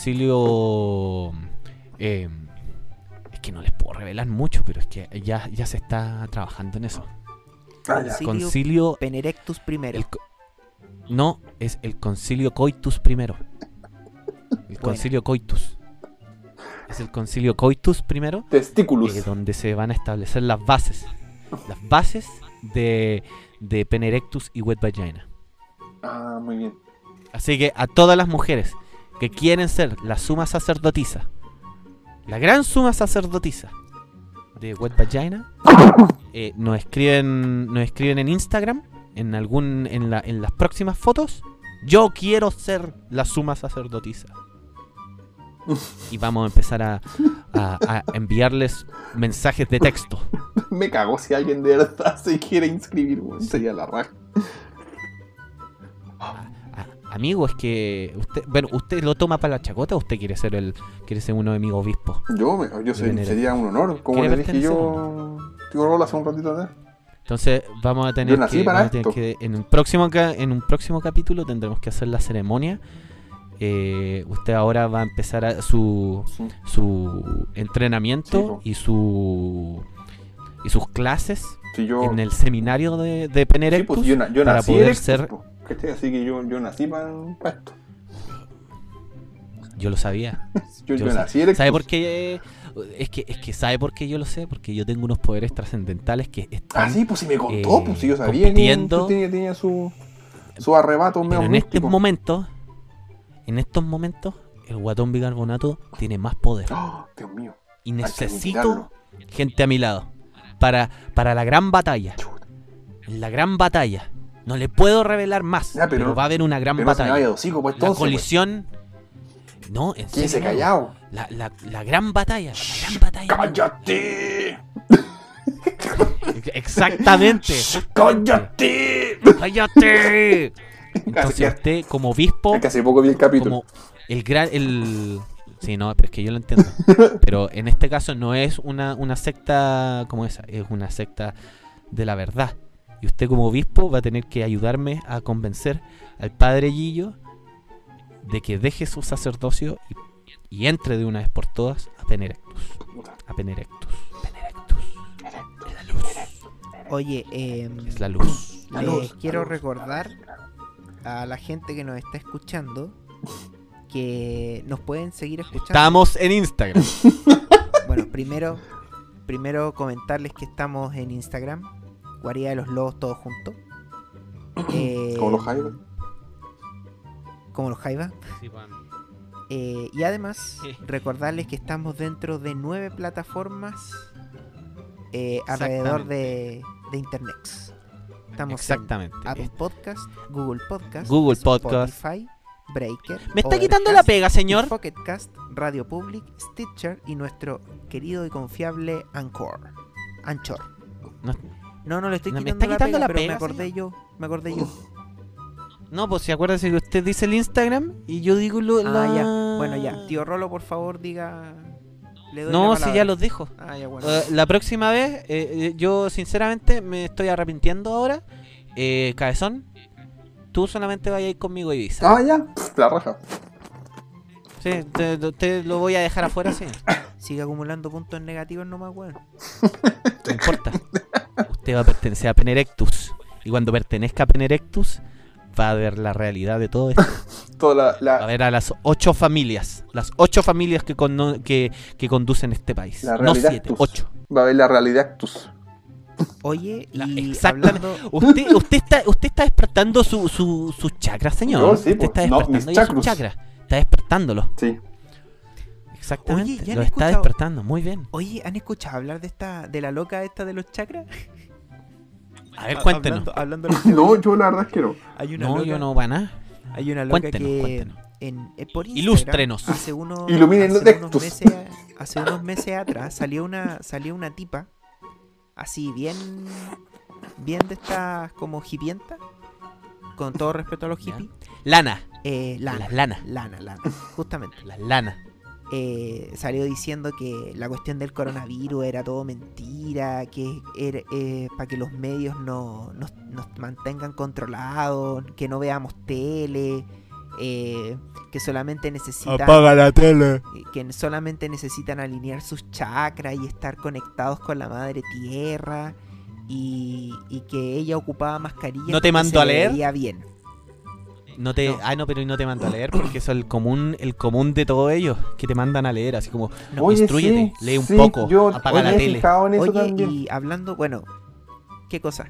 es que no les puedo revelar mucho, pero es que ya se está trabajando en eso. Ah, ya. Concilio Penerectus primero. no, es el concilio coitus primero. El concilio coitus. Es el concilio coitus primero, Testículos. donde se van a establecer las bases de Penerectus y Wet Vagina. Ah, muy bien. Así que a todas las mujeres que quieren ser la suma sacerdotisa, la gran suma sacerdotisa de Wet Vagina, nos escriben en Instagram, en las próximas fotos. Yo quiero ser la suma sacerdotisa. Y vamos a empezar a enviarles mensajes de texto. Me cago si alguien de verdad se quiere inscribir, weón. Sería la raja. Amigo, es que ¿usted lo toma para la chacota o usted quiere ser uno de mis obispos? Sería un honor. Como ¿Quiere le dije yo hace un ratito atrás. Entonces vamos a tener Yo nací para esto. en un próximo capítulo tendremos que hacer la ceremonia. Usted ahora va a empezar su entrenamiento Sí, y sus clases Si yo, en el seminario de sí, Penerectus, pues, yo para nací poder erectus, ser... po, ¿cachai? Así que yo nací para esto. Yo lo sabía. Yo lo sé. nací erectus. ¿Sabe por qué? Es que ¿sabe por qué yo lo sé? Porque yo tengo unos poderes trascendentales que están... Ah, sí, pues si me contó, pues si yo sabía compitiendo, que tenía su arrebato pero medio en estos místico. momentos, el guatón bicarbonato tiene más poder. ¡Oh, Dios mío! Y Hay que necesito eliminarlo. gente a mi lado para la gran batalla. En la gran batalla. No le puedo revelar más, Ya, pero va a haber una gran Pero no se me batalla. vaya de hocico, pues La entonces. colisión No, en serio. Quédese callado. La gran batalla. La gran batalla. ¡Cállate! Exactamente. ¡Cállate! ¡Cállate! Entonces usted, como obispo, Es que hace poco vi el capítulo. como Sí, no, pero es que yo lo entiendo. Pero en este caso no es una secta como esa, es una secta de la verdad. Y usted como obispo va a tener que ayudarme a convencer al padre Gillo de que deje su sacerdocio y entre de una vez por todas a Penerectus. A Penerectus. Penerectus. Es la luz. Oye, Es la luz. les quiero recordar a la gente que nos está escuchando que nos pueden seguir escuchando. Estamos en Instagram. Bueno, primero comentarles que estamos en Instagram, Guarida de los Lobos todos juntos. Como los Jaivas. Como los Jaivas. Y además, recordarles que estamos dentro de 9 plataformas alrededor de internet. Estamos Exactamente. en Apple Podcast, Google Podcast, Spotify, Breaker. ¿Me está quitando la pega, señor? Pocket Cast, Radio Public, Stitcher y nuestro querido y confiable Anchor. No le estoy ¿No me quitando está quitando la pero pega, me acordé yo. No, pues si acuérdese que usted dice el Instagram y yo digo Ya. Bueno, ya. Tío Rolo, por favor, diga. Le doy No, la si palabra. ya los dijo. Ya, bueno. La próxima vez, yo sinceramente me estoy arrepintiendo ahora. Cabezón, tú solamente vayas a ir conmigo a Ibiza. Ya. La raja. Sí, te lo voy a dejar afuera, sí. Sigue acumulando puntos negativos nomás, weón. No importa. Usted va a pertenecer a Penerectus. Y cuando pertenezca a Penerectus, va a ver la realidad de todo esto. Toda Va a ver a las 8 familias. Las 8 familias que conducen este país. La No realidad 7, actus. 8. Va a ver la realidad actus. Oye, y Exactamente. hablando... Usted está despertando sus chakras, señor. Yo sí, usted está pues, no, despertando mis ya sus chakras. chakras. Está despertándolo. Sí. Exactamente. Oye, ¿ya han lo está escuchado? despertando. Muy bien. Oye, ¿han escuchado hablar de la loca esta de los chakras? A ver, cuéntenos. Hablando de los No, chakras, yo la verdad es que no. hay una No, loca, yo no va nada. Hay una loca Cuéntenos, cuéntenos. por Instagram, Ilústrenos. Iluminen los textos. Hace unos meses atrás salió una tipa así bien de estas como hipientas, con todo respeto a los Ya. hippies. Lana. Lana, Las lanas. Lana, justamente. Las lanas. Salió diciendo que la cuestión del coronavirus era todo mentira, que era para que los medios nos mantengan controlados, que no veamos tele, que solamente necesitan la tele. que solamente necesitan alinear sus chakras y estar conectados con la madre tierra, y que ella ocupaba mascarilla. ¿No te porque mandó se a leer? veía bien. No te, No. pero no te mando a leer porque eso es el común de todos ellos, que te mandan a leer, así como Oye, instrúyete, sí, lee un sí, poco, yo apaga la me he tele. fijado en eso Oye, también. y hablando, bueno, ¿qué cosa?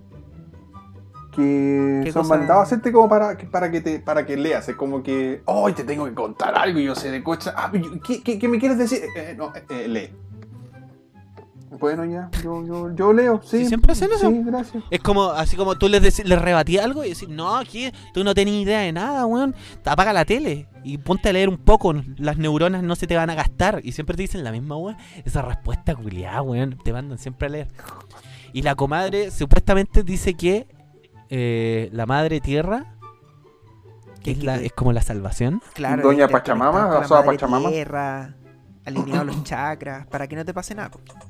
Que ¿Qué son cosa? mandados a hacerte como para que leas. Es como que, hoy te tengo que contar algo y yo sé de cocha. ¿Qué me quieres decir? Lee. Bueno, ya, yo leo, sí. Sí, siempre hacen eso. Sí, gracias. Es como, así como tú les rebatías algo y decís, no, aquí tú no tenés idea de nada, weón. Apaga la tele y ponte a leer un poco. Las neuronas no se te van a gastar. Y siempre te dicen la misma, weón. Esa respuesta culiada, weón. Te mandan siempre a leer. Y la comadre supuestamente dice que la madre tierra es como la salvación. Claro, Doña interconectado Pachamama, con la la soda madre Pachamama. tierra, alineado los chakras, para que no te pase nada.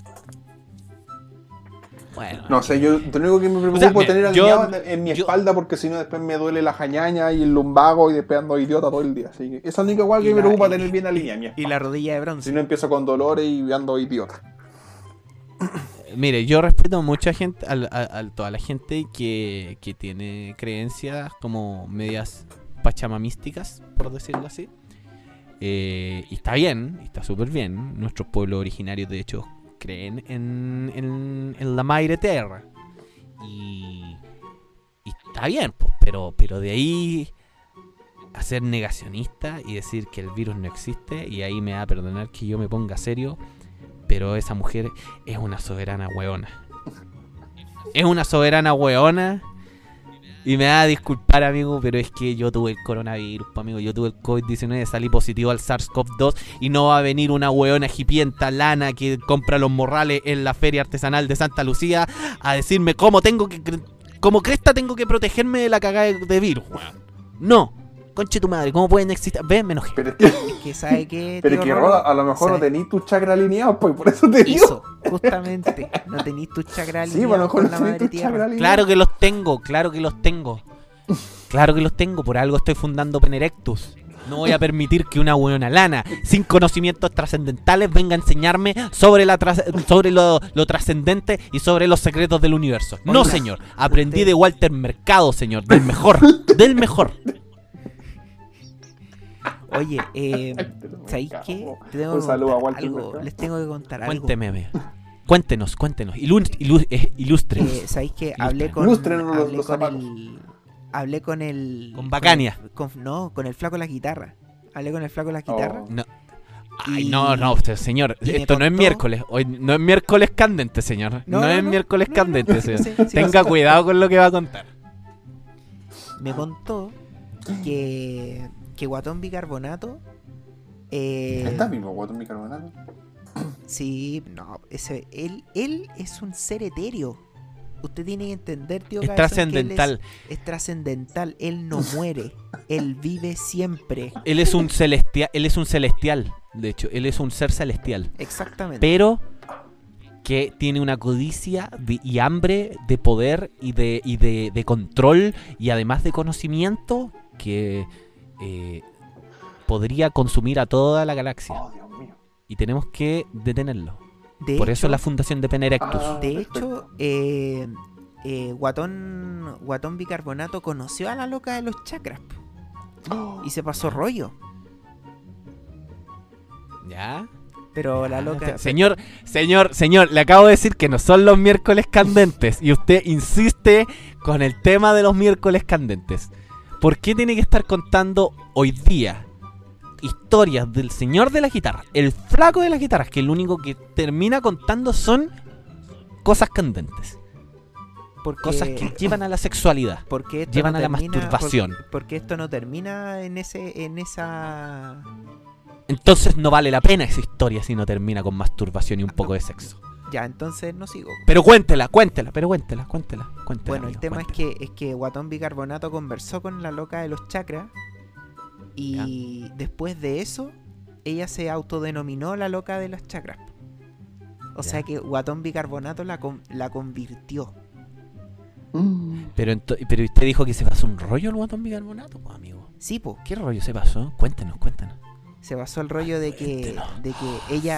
Bueno, No sé, yo lo único que me preocupo sea, es mira, tener yo- alineado en mi yo- espalda, porque si no después me duele la jañaña y el lumbago y después ando idiota todo el día. Así que esa es la única igual que me preocupa tener bien alineada mi Y espalda. la rodilla de bronce. Si no empiezo con dolores y ando idiota. mire, yo respeto a mucha gente, a toda la gente que tiene creencias como medias pachamamísticas, por decirlo así. Y está bien, está súper bien. Nuestros pueblos originarios, de hecho, creen en la madre tierra. Y está bien, pues, pero de ahí a ser negacionista y decir que el virus no existe, y ahí me va a perdonar que yo me ponga serio, pero esa mujer es una soberana hueona. Es una soberana hueona Y me va a disculpar, amigo, pero es que yo tuve el coronavirus, amigo. Yo tuve el COVID-19, salí positivo al SARS-CoV-2 y no va a venir una hueona hipienta lana que compra los morrales en la feria artesanal de Santa Lucía a decirme cómo cresta tengo que protegerme de la cagada de virus, weón. No, conche tu madre, ¿cómo pueden existir? Ven, me enojé. Pero es que, Es que sabe que. pero es que Roda, a lo mejor no tenís tus chakras alineados, pues por eso te digo. Eso, justamente. No tenéis tus chakras Sí, bueno, a lo con mejor la no tenís madre tus tierra. chakras alineados. Claro que los tengo, claro que los tengo. Claro que los tengo, por algo estoy fundando Penerectus. No voy a permitir que una hueona lana sin conocimientos trascendentales venga a enseñarme sobre lo trascendente y sobre los secretos del universo. No, Oiga, señor. Aprendí usted- de Walter Mercado, señor. Del mejor. Del mejor. Oye, ¿sabéis qué? Te tengo Un que saludo a contar Walter algo. Mercado. Les tengo que contar algo. Cuénteme, amigo. Cuéntenos. Ilústrenos. ¿Sabéis qué? Ilústrenos los zapatos. Hablé con el. Con Bacania. Con el flaco de la guitarra. Hablé con el flaco de la guitarra. Oh. No. Ay, Y- no, usted, señor. y me Esto no es contó- miércoles. Hoy no es miércoles candente, señor. No, es miércoles no, candente, señor. Sí, sí, Tenga cuidado con lo que va a contar. Me contó que Guatón Bicarbonato. ¿Está vivo, Guatón Bicarbonato? Sí, no, él es un ser etéreo. Usted tiene que entender, tío. Es Cabezón, que él trascendental. Es trascendental. Él no muere. Él vive siempre. Él es un celestial. De hecho, él es un ser celestial. Exactamente. Pero que tiene una codicia y hambre de poder y de control y además de conocimiento que podría consumir a toda la galaxia. Oh, Dios mío. Y tenemos que detenerlo. De Por hecho, eso la fundación de Penerectus. De hecho, Guatón Bicarbonato conoció a la loca de los chakras po, y se pasó rollo. ¿Ya? Pero la loca. Señor, le acabo de decir que no son los miércoles candentes y usted insiste con el tema de los miércoles candentes. ¿Por qué tiene que estar contando hoy día historias del señor de la guitarra, el flaco de las guitarras, que lo único que termina contando son cosas candentes? Porque, Cosas que llevan a la sexualidad. porque esto llevan no a la termina- masturbación. Porque esto no termina en esa. Entonces no vale la pena esa historia si no termina con masturbación y un poco de sexo. Ya, entonces no sigo. Pero cuéntela. Bueno, Bueno, el tema es que Guatón Bicarbonato conversó con la loca de los chakras y después de eso ella se autodenominó la loca de los chakras. O sea que Guatón Bicarbonato la convirtió. Pero usted dijo que se pasó un rollo el Guatón Bicarbonato, pues, amigo. Sí, po. ¿Qué rollo se pasó? Cuéntenos. Se basó el rollo de que ella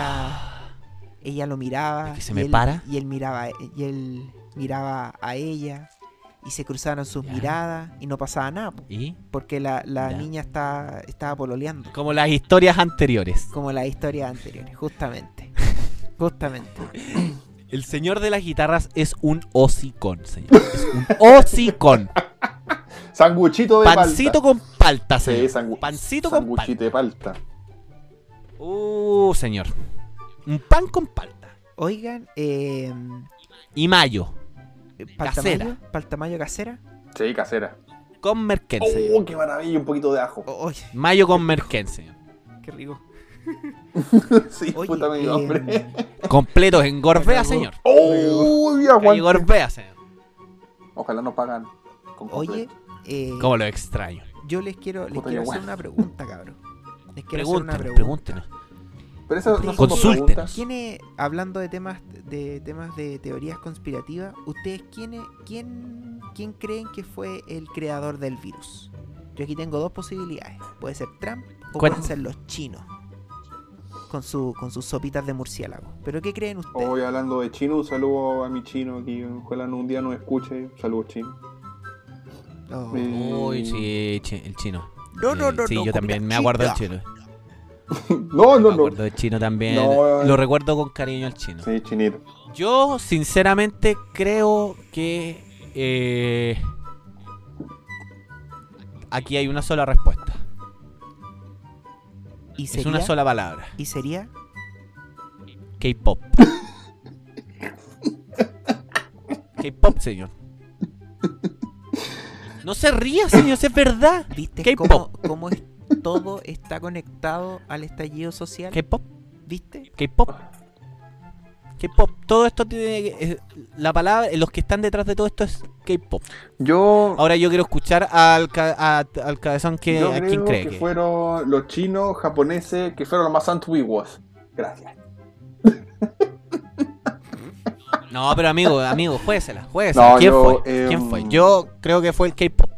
lo miraba. ¿De que se y me él- para? Y él miraba a ella y se cruzaron sus Ya. miradas y no pasaba nada, po, ¿Y? porque la Ya. niña estaba pololeando. Como las historias anteriores. Como las historias anteriores, justamente. Justamente. El señor de las guitarras es un hocicón, señor. Es un hocicón. Sanguchito de Pancito con palta, Sí, señor. Pancito con sanguchito de palta. palta. Señor. Un pan con palta. Oigan, Y mayo. paltamayo, paltamayo casera. Sí, casera. Con merquén, Oh, señor. qué maravilla, un poquito de ajo. Oye, Mayo con merquén, señor. qué rico. Sí, Oye, puta me dio hambre. Completos en Gorbea, Cagó. señor. ¡Oh! Calle Aguante. Gorbea, señor. Ojalá nos pagan. Con Oye, completo. Cómo lo extraño. yo les quiero Puta, hacer ya, bueno. una pregunta, cabrón. Les quiero hacer una pregunta. Pregúntenos. Pero esas no son dos Consúltenos. preguntas. ¿Quién hablando de temas de teorías conspirativas, ustedes quién creen que fue el creador del virus? Yo aquí tengo dos posibilidades. Puede ser Trump o ¿Cuál? pueden ser los chinos. Con sus sopitas de murciélago. ¿Pero qué creen ustedes? Hoy hablando de chino, un saludo a mi chino aquí. Ojalá un día nos escuche. Saludos chino. Oh. Uy, sí, el chino. No, Sí, no, yo también comida me acuerdo del china. chino. No, Me no. acuerdo del chino también. No, Lo recuerdo con cariño al chino. Sí, chinito. Yo, sinceramente, creo que aquí hay una sola respuesta. ¿Y Es sería? una sola palabra. ¿Y sería? K-pop. K-pop, señor. No se ría, señor, es verdad. ¿Viste K-pop. cómo todo está conectado al estallido social? K-pop. ¿Viste? K-pop. K-pop. Todo esto tiene... la palabra... Los que están detrás de todo esto es K-pop. Ahora yo quiero escuchar al cabezón que... Yo ¿A quién creo cree que que? fueron los chinos, japoneses, que fueron los más antiguos. Gracias. No, pero amigo, juéguesela. No, ¿Quién yo, fue? ¿Quién fue? Yo creo que fue el K-pop.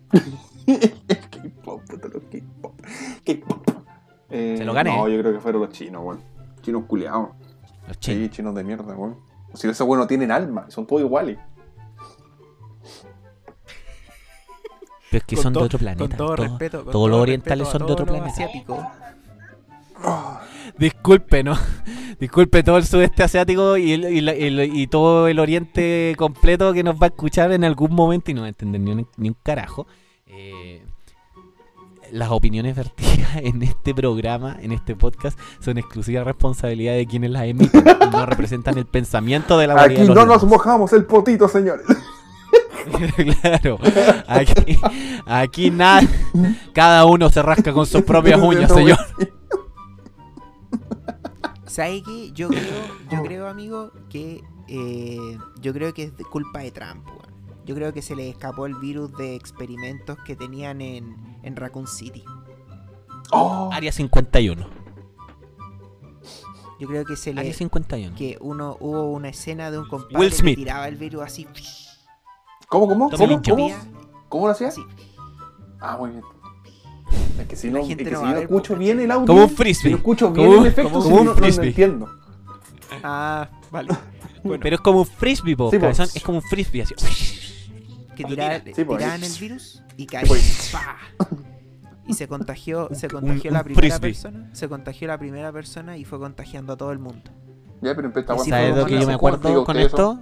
K-pop, puta, los K-pop. K-pop. Se lo gané. No, yo creo que fueron los chinos, weón. Chinos culiados. Los chinos. Sí, chinos de mierda, weón. Si esos weón no tienen alma, son todos iguales. Pero es que Con son de todo- otro planeta. Con todo respeto. con todos los todo orientales respeto son a de otro todos los planeta. asiáticos. Disculpe, ¿no? Disculpe todo el sudeste asiático y todo el oriente completo que nos va a escuchar en algún momento y no va a entender ni un carajo. Las opiniones vertidas en este programa, en este podcast, son exclusiva responsabilidad de quienes las emiten y no representan el pensamiento de la mayoría Aquí de los no nos demás. mojamos el potito, señores. Claro, aquí nada, cada uno se rasca con sus propias uñas, señor. ¿Sabes qué? Yo creo, amigo, que yo creo que es de culpa de Trump, weón. Yo creo que se le escapó el virus de experimentos que tenían en Raccoon City. Oh, Área 51. Yo creo que se le Área 51. que hubo una escena de un compadre Will que Smith. tiraba el virus así. ¿Cómo? Tommy Lee ¿Cómo? Jones. ¿Cómo lo hacía? Así. Ah, muy bien. Es que si La no, gente es que no si va a no ver, escucho porque- bien el audio, Como un si frisbee. no escucho Como bien un- el efecto, como si un no frisbee. entiendo. Ah, vale. Bueno, Pero es como un frisbee, po, Sí, po. cabezón, es como un frisbee así. que Sí, pues. tiraban el virus y caía. pues. ¡Pah! Y se contagió un la primera frisbee. persona. Se contagió la primera persona y fue contagiando a todo el mundo. Ya, pero empieza a Sí, ¿Sabes fue lo que yo me ¿Cómo acuerdo explica con usted esto?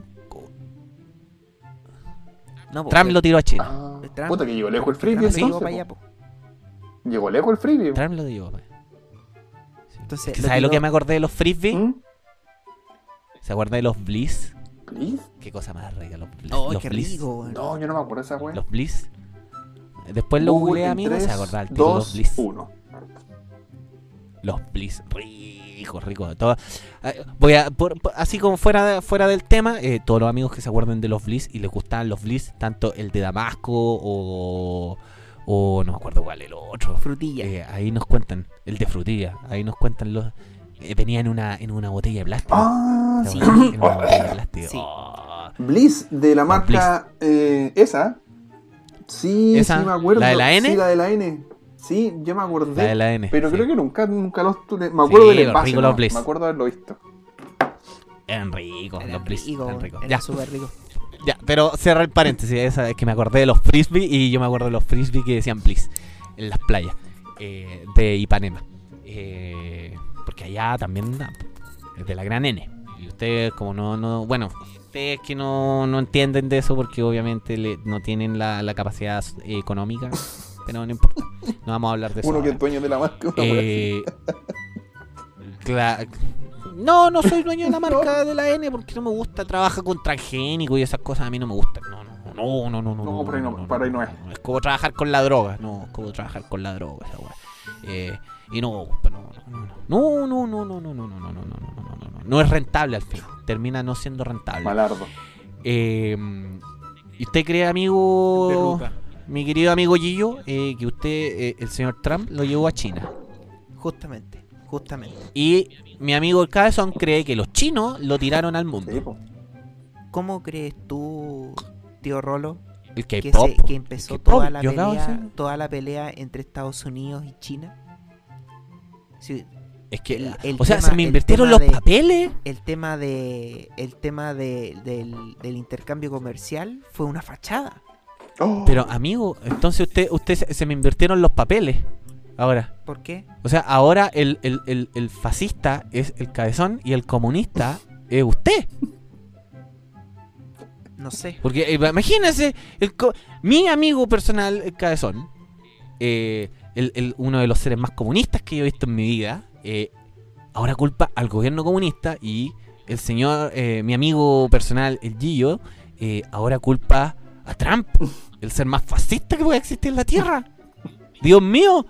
No, po, Trump lo tiró a China. Ah, Trump- puta que llegó lejos el Trump frisbee se llevó entonces. para allá, po. po. Llegó lejos el frisbee. po. Trump lo tiró, pa. Entonces, ¿Sabes lo que me acordé de los frisbee? ¿Mm? ¿Se acuerda de los bliss? ¿Please? Qué cosa más rica, los bliss. ¡Oh, los qué bliss. rico, weón! No, yo no me acuerdo de esa weá. Los bliss. Después lo googleé, amigo, se acordaba el tiro de los bliss. 1. Los bliss, rico. Todo, así como fuera del tema, todos los amigos que se acuerden de los bliss y les gustaban los bliss, tanto el de Damasco o no me acuerdo cuál el otro. Frutilla. Ahí nos cuentan, el de frutilla, ahí nos cuentan los... venía en una botella de plástico. Ah, ¿Se sí. acuerdan? En una botella de plástico. Sí. Oh. Bliss de la marca esa. Sí, ¿Esa? sí me acuerdo. ¿La de la N? Sí, la de la N. Sí, yo me acordé. La de la N. Pero sí. creo que nunca los tuve. Me acuerdo Sí, del envase, rico ¿no? los Bliss. Me acuerdo de haberlo visto. Eran ricos, Era los bliss. rico, Eran weón. ricos. Era Ya, súper rico. ya, pero cerra el paréntesis. Esa es que me acordé de los frisbee y yo me acuerdo de los frisbee que decían bliss en las playas de Ipanema. Porque allá también da, es de la gran N. Y ustedes, como no bueno, ustedes que no entienden de eso porque obviamente no tienen la capacidad económica, pero no importa. No vamos a hablar de eso. Uno que ahora. es dueño de la marca. una wea así. No soy dueño de la marca de la N porque no me gusta. Trabaja con transgénico y esas cosas a mí no me gustan. No, por ahí no, para ahí no es. Es como trabajar con la droga. No, es como trabajar con la droga esa weá. Y no, no es rentable al fin. Termina no siendo rentable. Malardo. ¿Y usted cree, amigo, mi querido amigo Gillo, que usted, el señor Trump, lo llevó a China? Justamente. Y mi amigo el Cabezón cree que los chinos lo tiraron al mundo. Sí, po. ¿Cómo crees tú, tío Rolo, El que, K-pop. que empezó El K-pop, toda yo acabo de decir. la pelea entre Estados Unidos y China? Sí, Es que, el o sea, tema- se me el invirtieron tema los papeles. el tema del intercambio comercial fue una fachada. Oh, Pero, amigo, entonces usted se me invirtieron los papeles. Ahora. ¿Por qué? O sea, ahora el fascista es el Cabezón y el comunista es usted. No sé. Porque imagínense, mi amigo personal, el Cabezón, uno de los seres más comunistas que yo he visto en mi vida, ahora culpa al gobierno comunista y el señor, mi amigo personal, el Gillo, ahora culpa a Trump, el ser más fascista que puede existir en la Tierra. Dios mío.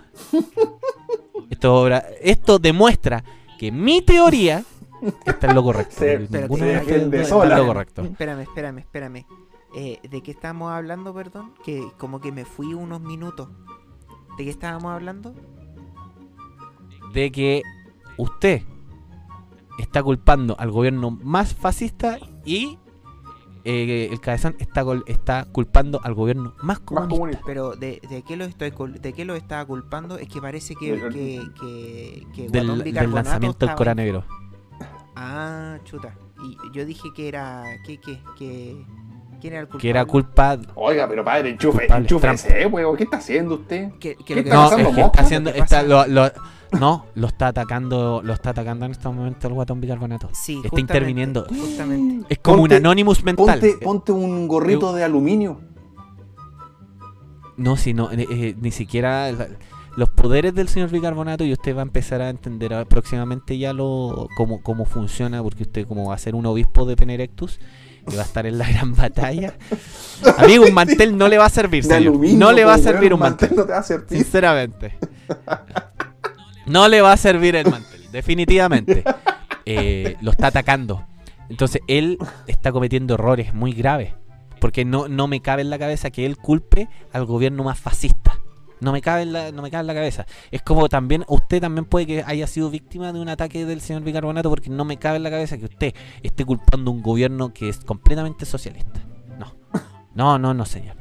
Esto demuestra que mi teoría está en lo correcto. Sí, Ninguna sí, de aquel de está sola. en lo correcto. Espérame. ¿De qué estábamos hablando, perdón? Que como que me fui unos minutos. ¿De qué estábamos hablando? De que usted está culpando al gobierno más fascista y el cabezón está culpando al gobierno más Más comunista. comunista. Pero ¿de qué lo estaba culpando? Es que parece que Guatón Del Bicarbonato lanzamiento del estaba Corán negro. Ah, chuta. Y yo dije que era... ¿Quién era el culpable? Que era culpa... Oiga, pero padre, Culpable, enchúfese, weón. ¿Qué está haciendo usted? Que ¿Qué lo que está No, pasa- pasando, es que moco? está haciendo... Lo que pasa- Lo está atacando en este momento el Guatón Bicarbonato. Sí, Está justamente, interviniendo. Justamente. Es como un Ponte- Anonymous mental. Ponte un gorrito de aluminio. No, si no, ni siquiera los poderes del señor Bicarbonato, y usted va a empezar a entender próximamente ya cómo funciona, porque usted como va a ser un obispo de Penerectus y va a estar en la gran batalla. Amigo, un mantel no le va a servir, De señor. aluminio. No le va a po, servir weón, un mantel. No te va a servir. Sinceramente. No le va a servir el mantel, definitivamente. Lo está atacando. Entonces él está cometiendo errores muy graves. Porque no me cabe en la cabeza que él culpe al gobierno más fascista. No me cabe en la cabeza. Es como también, usted también puede que haya sido víctima de un ataque del señor Bicarbonato, porque no me cabe en la cabeza que usted esté culpando a un gobierno que es completamente socialista. No, señor.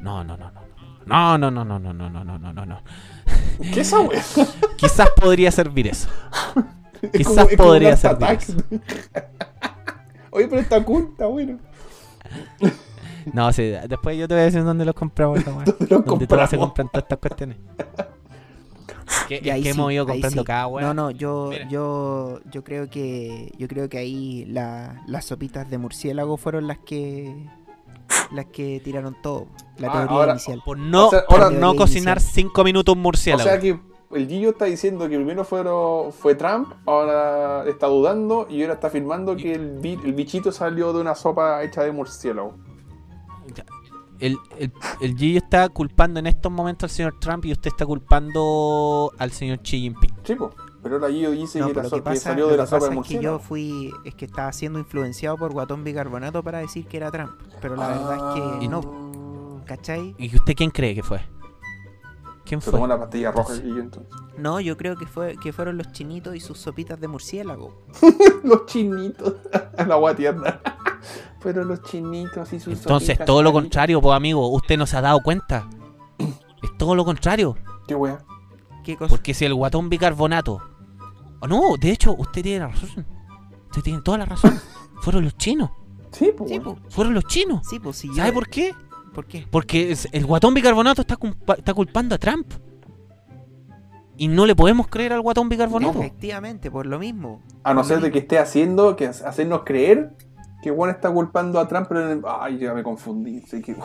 No. ¿Qué es esa weón? Quizás podría servir eso. Es Quizás como podría un ser Art Attack. Oye, pero está cool, está bueno. No, sí, después yo te voy a decir dónde los compramos, esa weá. ¿Dónde los Donde todas se compramos? compran todas estas cuestiones. Que Y ahí sí, hemos ido ahí comprando sí. cada weá. No, Mira. yo creo que ahí las sopitas de murciélago fueron las que tiraron todo. La teoría ahora- inicial. Por no, O sea, por ahora- no cocinar 5 minutos un O murciélago. sea que el Gillo está diciendo que primero fue Trump, ahora está dudando y ahora está afirmando que el bichito salió de una sopa hecha de murciélago. El Gillo está culpando en estos momentos al señor Trump y usted está culpando al señor Xi Jinping. Sí, po. Pero ahora Gillo dice No, que, pero lo que que pasa, salió lo de que la sopa pasa de es que yo murciélago. es que estaba siendo influenciado por Guatón Bicarbonato para decir que era Trump. Pero la verdad es que no, ¿cachai? ¿Y usted quién cree que fue? ¿Quién Se fue? tomó la pastilla roja el Gillo entonces. No, yo creo que fueron los chinitos y sus sopitas de murciélago. Los chinitos. La agua tierna. Pero los chinitos y sus Entonces, sopitas todo lo calientes. contrario, pues amigo, usted no se ha dado cuenta. Es todo lo contrario. Qué wea. ¿Qué cosa? Porque si el Guatón Bicarbonato... Oh, no, de hecho, usted tiene la razón. Usted tiene toda la razón. Fueron los chinos. Sí, pues. Sí, pues. Fueron los chinos. Sí, pues sí. ¿Sabe por qué? ¿Por qué? Porque el Guatón Bicarbonato está culpando a Trump. Y no le podemos creer al Guatón Bicarbonato. Efectivamente, por lo mismo. A no Por ser lo de que esté haciendo, que hacernos creer que Juan está culpando a Trump, pero ay, ya me confundí. Sé que...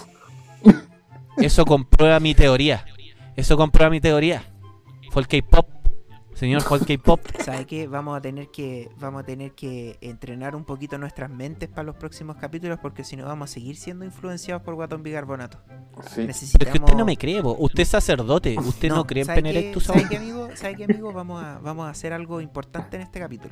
Eso comprueba mi teoría. Fue el K-pop. Señor, fue el K-pop. ¿Sabe qué? Vamos a tener que entrenar un poquito nuestras mentes para los próximos capítulos, porque si no vamos a seguir siendo influenciados por Guatón Bicarbonato. Sí. Pero es que usted no Necesitamos... me cree, po. Usted es sacerdote. Usted no cree en ¿sabe Penerectus ¿sabe aún. qué, amigo? ¿Sabe qué, amigo? Vamos a hacer algo importante en este capítulo.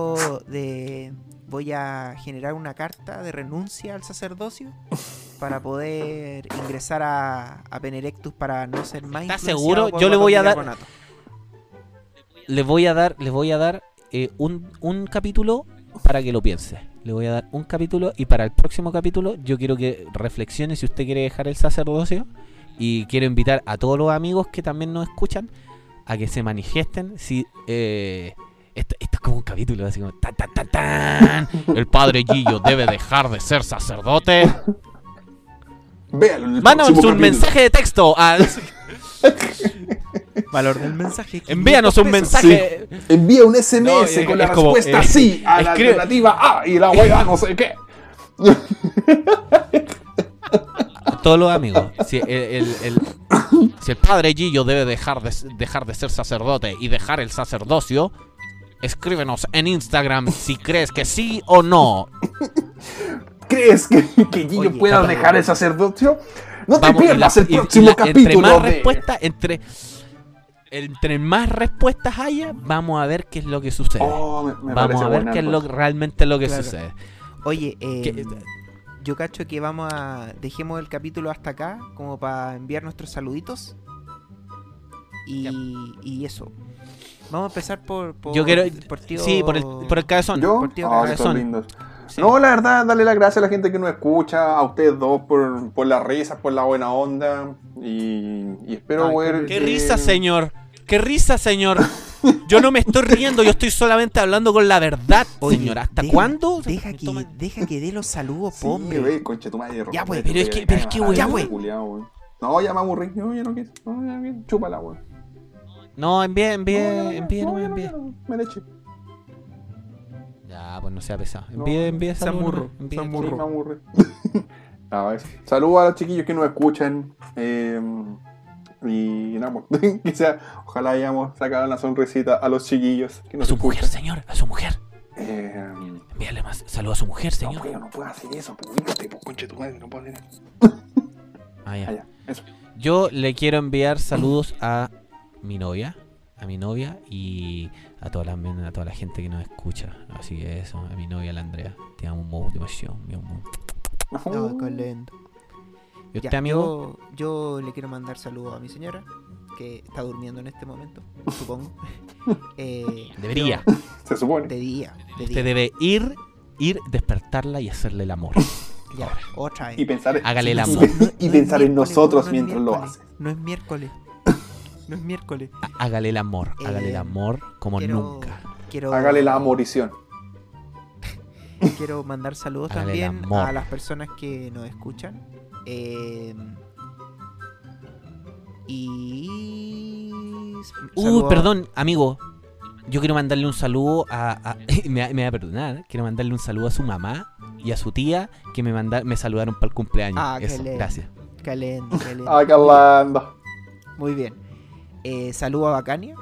Voy a generar una carta de renuncia al sacerdocio para poder ingresar a Penerectus para no ser más ¿Está influenciado seguro? por Yo le Guatón voy a dar- Bicarbonato. Le voy a dar un capítulo para que lo piense. Le voy a dar un capítulo y para el próximo capítulo yo quiero que reflexione si usted quiere dejar el sacerdocio, y quiero invitar a todos los amigos que también nos escuchan a que se manifiesten si esto es como un capítulo así como tan, tan, tan, tan. El padre Gillo debe dejar de ser sacerdote. Véalo en el Mándanos próximo un capítulo. mensaje de texto al... Valor del mensaje. Envíanos un mensaje. Envía un SMS No, con la es como, respuesta sí a la escribe- alternativa A y la wea no sé qué. A todos los amigos, si el padre Gillo debe dejar de ser sacerdote y dejar el sacerdocio, escríbenos en Instagram si crees que sí o no. crees que Gillo Oye, pueda capaz. dejar el sacerdocio? No te Vamos, pierdas el y próximo entre capítulo más de... respuestas, entre más respuestas haya, vamos a ver qué es lo que sucede. Oh, me Vamos parece a ver buena qué es cosa. realmente lo que Claro. sucede. Oye, Que- yo cacho que dejemos el capítulo hasta acá, como para enviar nuestros saluditos. Y eso. Vamos a empezar por Yo quiero. por tío... Sí, por el cabezón. ¿Yo? Por tío Ah, que Cabezón. son lindos. Sí. No, la verdad, darle las gracias a la gente que nos escucha, a ustedes dos por las risas, por la buena onda. Y espero Ay, ver. ¡Qué risa, señor! ¡Qué risa, señor! Yo no me estoy riendo, yo estoy solamente hablando con la verdad, Oye, señor. ¿Hasta deja- cuándo? Deja que dé los saludos, Sí, hombre. ve, concha tu madre. Ya, pues, pero es que, weón. Ya, pues. No, ya me aburrí. No, ya no quise. No, ya bien. Chúpala, weón. No, envíe, No, me le eché. Ya, pues no sea pesado. No, Envíe Samurro, saludos. Envíe Samurro. Sí, me aburre. No, eso. Saludos a los chiquillos que nos escuchan. Y nada, pues, que sea, ojalá hayamos sacado una sonrisita a los chiquillos que A nos su mujer, escuchan. señor, a su mujer. Eh, Envíale más saludos a su mujer, no, señor. pues, yo no puedo hacer eso, pues, fíjate, pues, concha tu madre, no puedo hacer eso. Ah, ya. Allá, eso. Yo le quiero enviar saludos a mi novia y a toda la gente que nos escucha. Así que eso, a mi novia, la Andrea. Te amo mucho, demasiado. mi amor. No, qué lindo. ¿Y usted, Ya, amigo? yo le quiero mandar saludos a mi señora, que está durmiendo en este momento, supongo. Debería. Se supone. De día. Usted debe ir, despertarla y hacerle el amor. Ya, otra vez. Y pensar, Hágale el y amor. pe- y No es pensar en miércoles, nosotros no es mientras lo miércoles, hace. No es miércoles. No es miércoles. Hágale el amor. Hágale el Eh, amor como quiero- nunca. Quiero, Hágale la amorición. Quiero mandar saludos Hágale el también amor. a las personas que nos escuchan. Y... saludo a- Perdón, amigo. Yo quiero mandarle un saludo me va a perdonar. Quiero mandarle un saludo a su mamá y a su tía que me saludaron para el cumpleaños. Ah, qué Eso, lindo. gracias. Qué lindo, qué lindo. Ah, Carlando. Muy bien. Saludo a Bacania.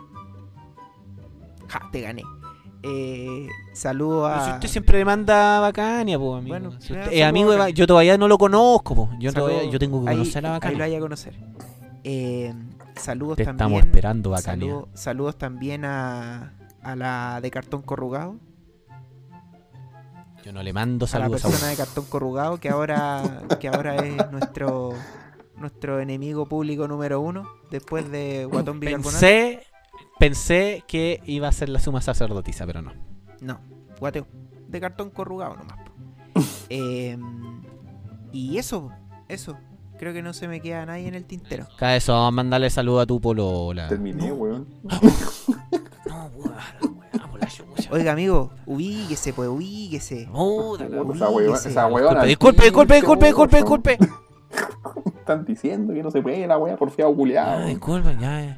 Ja, te gané. Saludo Pero a... si usted siempre le manda a Bacania, po, amigo. Bueno, Si me usted da es amigo de saludo a yo todavía no lo conozco, po. Saludo- Yo tengo que ahí- conocer a Ahí lo Bacania. vaya a conocer. Saludos Te también. estamos esperando, Bacania. Saludos también a la de cartón corrugado. Yo no le mando A la saludos a persona usted. de cartón corrugado que ahora es nuestro enemigo público número 1 después de Guatón Bicarbonato. Pensé que iba a ser la suma sacerdotisa, pero no. No, guateo. De cartón corrugado nomás. po. Y eso. Creo que no se me queda nadie en el tintero. Cada eso, mandarle saludo a tu polola. Terminé, weón. No, por la chucha. Oiga, amigo, ubíquese, pues, ubíquese. Puta la- Esa weona, Ubíquese. esa weona. Disculpe. Están diciendo que no se puede la wea por feo culiado. Disculpe, ya.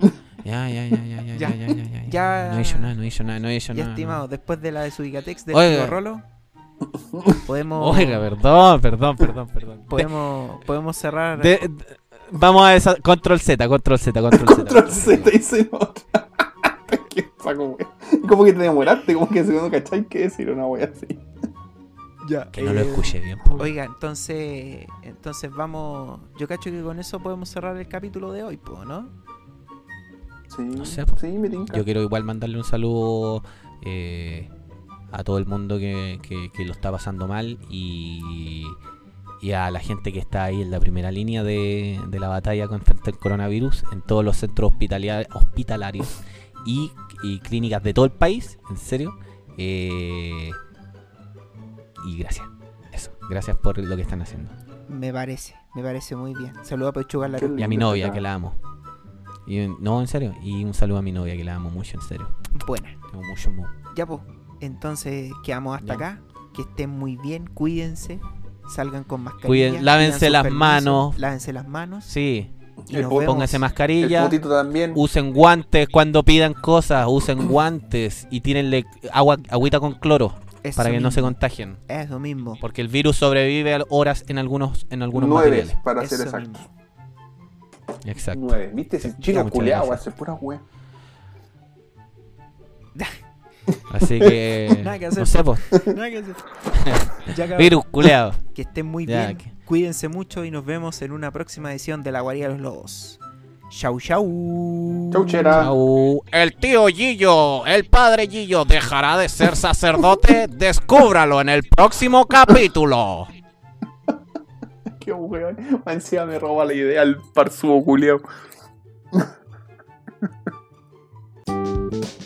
Ya. No he dicho nada. Ya, estimado, después de la de Subicatex del Oiga. tío Rolo, podemos Oiga, perdón. podemos cerrar. Vamos a esa. Control Z. Control Z y se nota. Qué saco, wea. Y como que te demoraste, como que segundo cachai que decir una wea así. Ya, Que no lo escuché bien. po. Oiga, entonces vamos. Yo cacho que con eso podemos cerrar el capítulo de hoy, po, ¿no? Sí, No sé, po. sí, me tinca. Yo quiero igual mandarle un saludo a todo el mundo que lo está pasando mal y a la gente que está ahí en la primera línea de la batalla contra el coronavirus en todos los centros hospitalarios y clínicas de todo el país, en serio. Y gracias. Eso, gracias por lo que están haciendo. Me parece muy bien. Saludos a Pechuga Qué Larú. Y a mi novia, que la amo. Y, no, en serio. Y un saludo a mi novia, que la amo mucho, en serio. Buena. Tengo mucho amor. Ya, pues. Entonces quedamos hasta Ya. acá. Que estén muy bien, cuídense. Salgan con mascarilla. Lávense pidan sus las permisos, manos. Lávense las manos. Sí, Y El nos poto- vemos. pónganse El mascarilla. putito también. Usen guantes cuando pidan cosas. Usen guantes y tírenle agüita con cloro Eso para que no se mismo. contagien. Eso mismo. Porque el virus sobrevive a horas en algunos 9 materiales. para ser Eso exacto. mismo. Exacto. 9. ¿Viste ese chino Muchas culiado? gracias. Hace pura wea. Así que. Nada que hacer. No sé, pues. Nada que hacer. Ya, cabrón, Virus, culeado. que estén muy Ya, bien. que- Cuídense mucho y nos vemos en una próxima edición de La Guarida de los Lobos. Chau, chau. Chau, chera. Chau. El tío Gillo, el padre Gillo, dejará de ser sacerdote. Descúbralo en el próximo capítulo. Qué weón. Encima me roba la idea el parsubo culiao.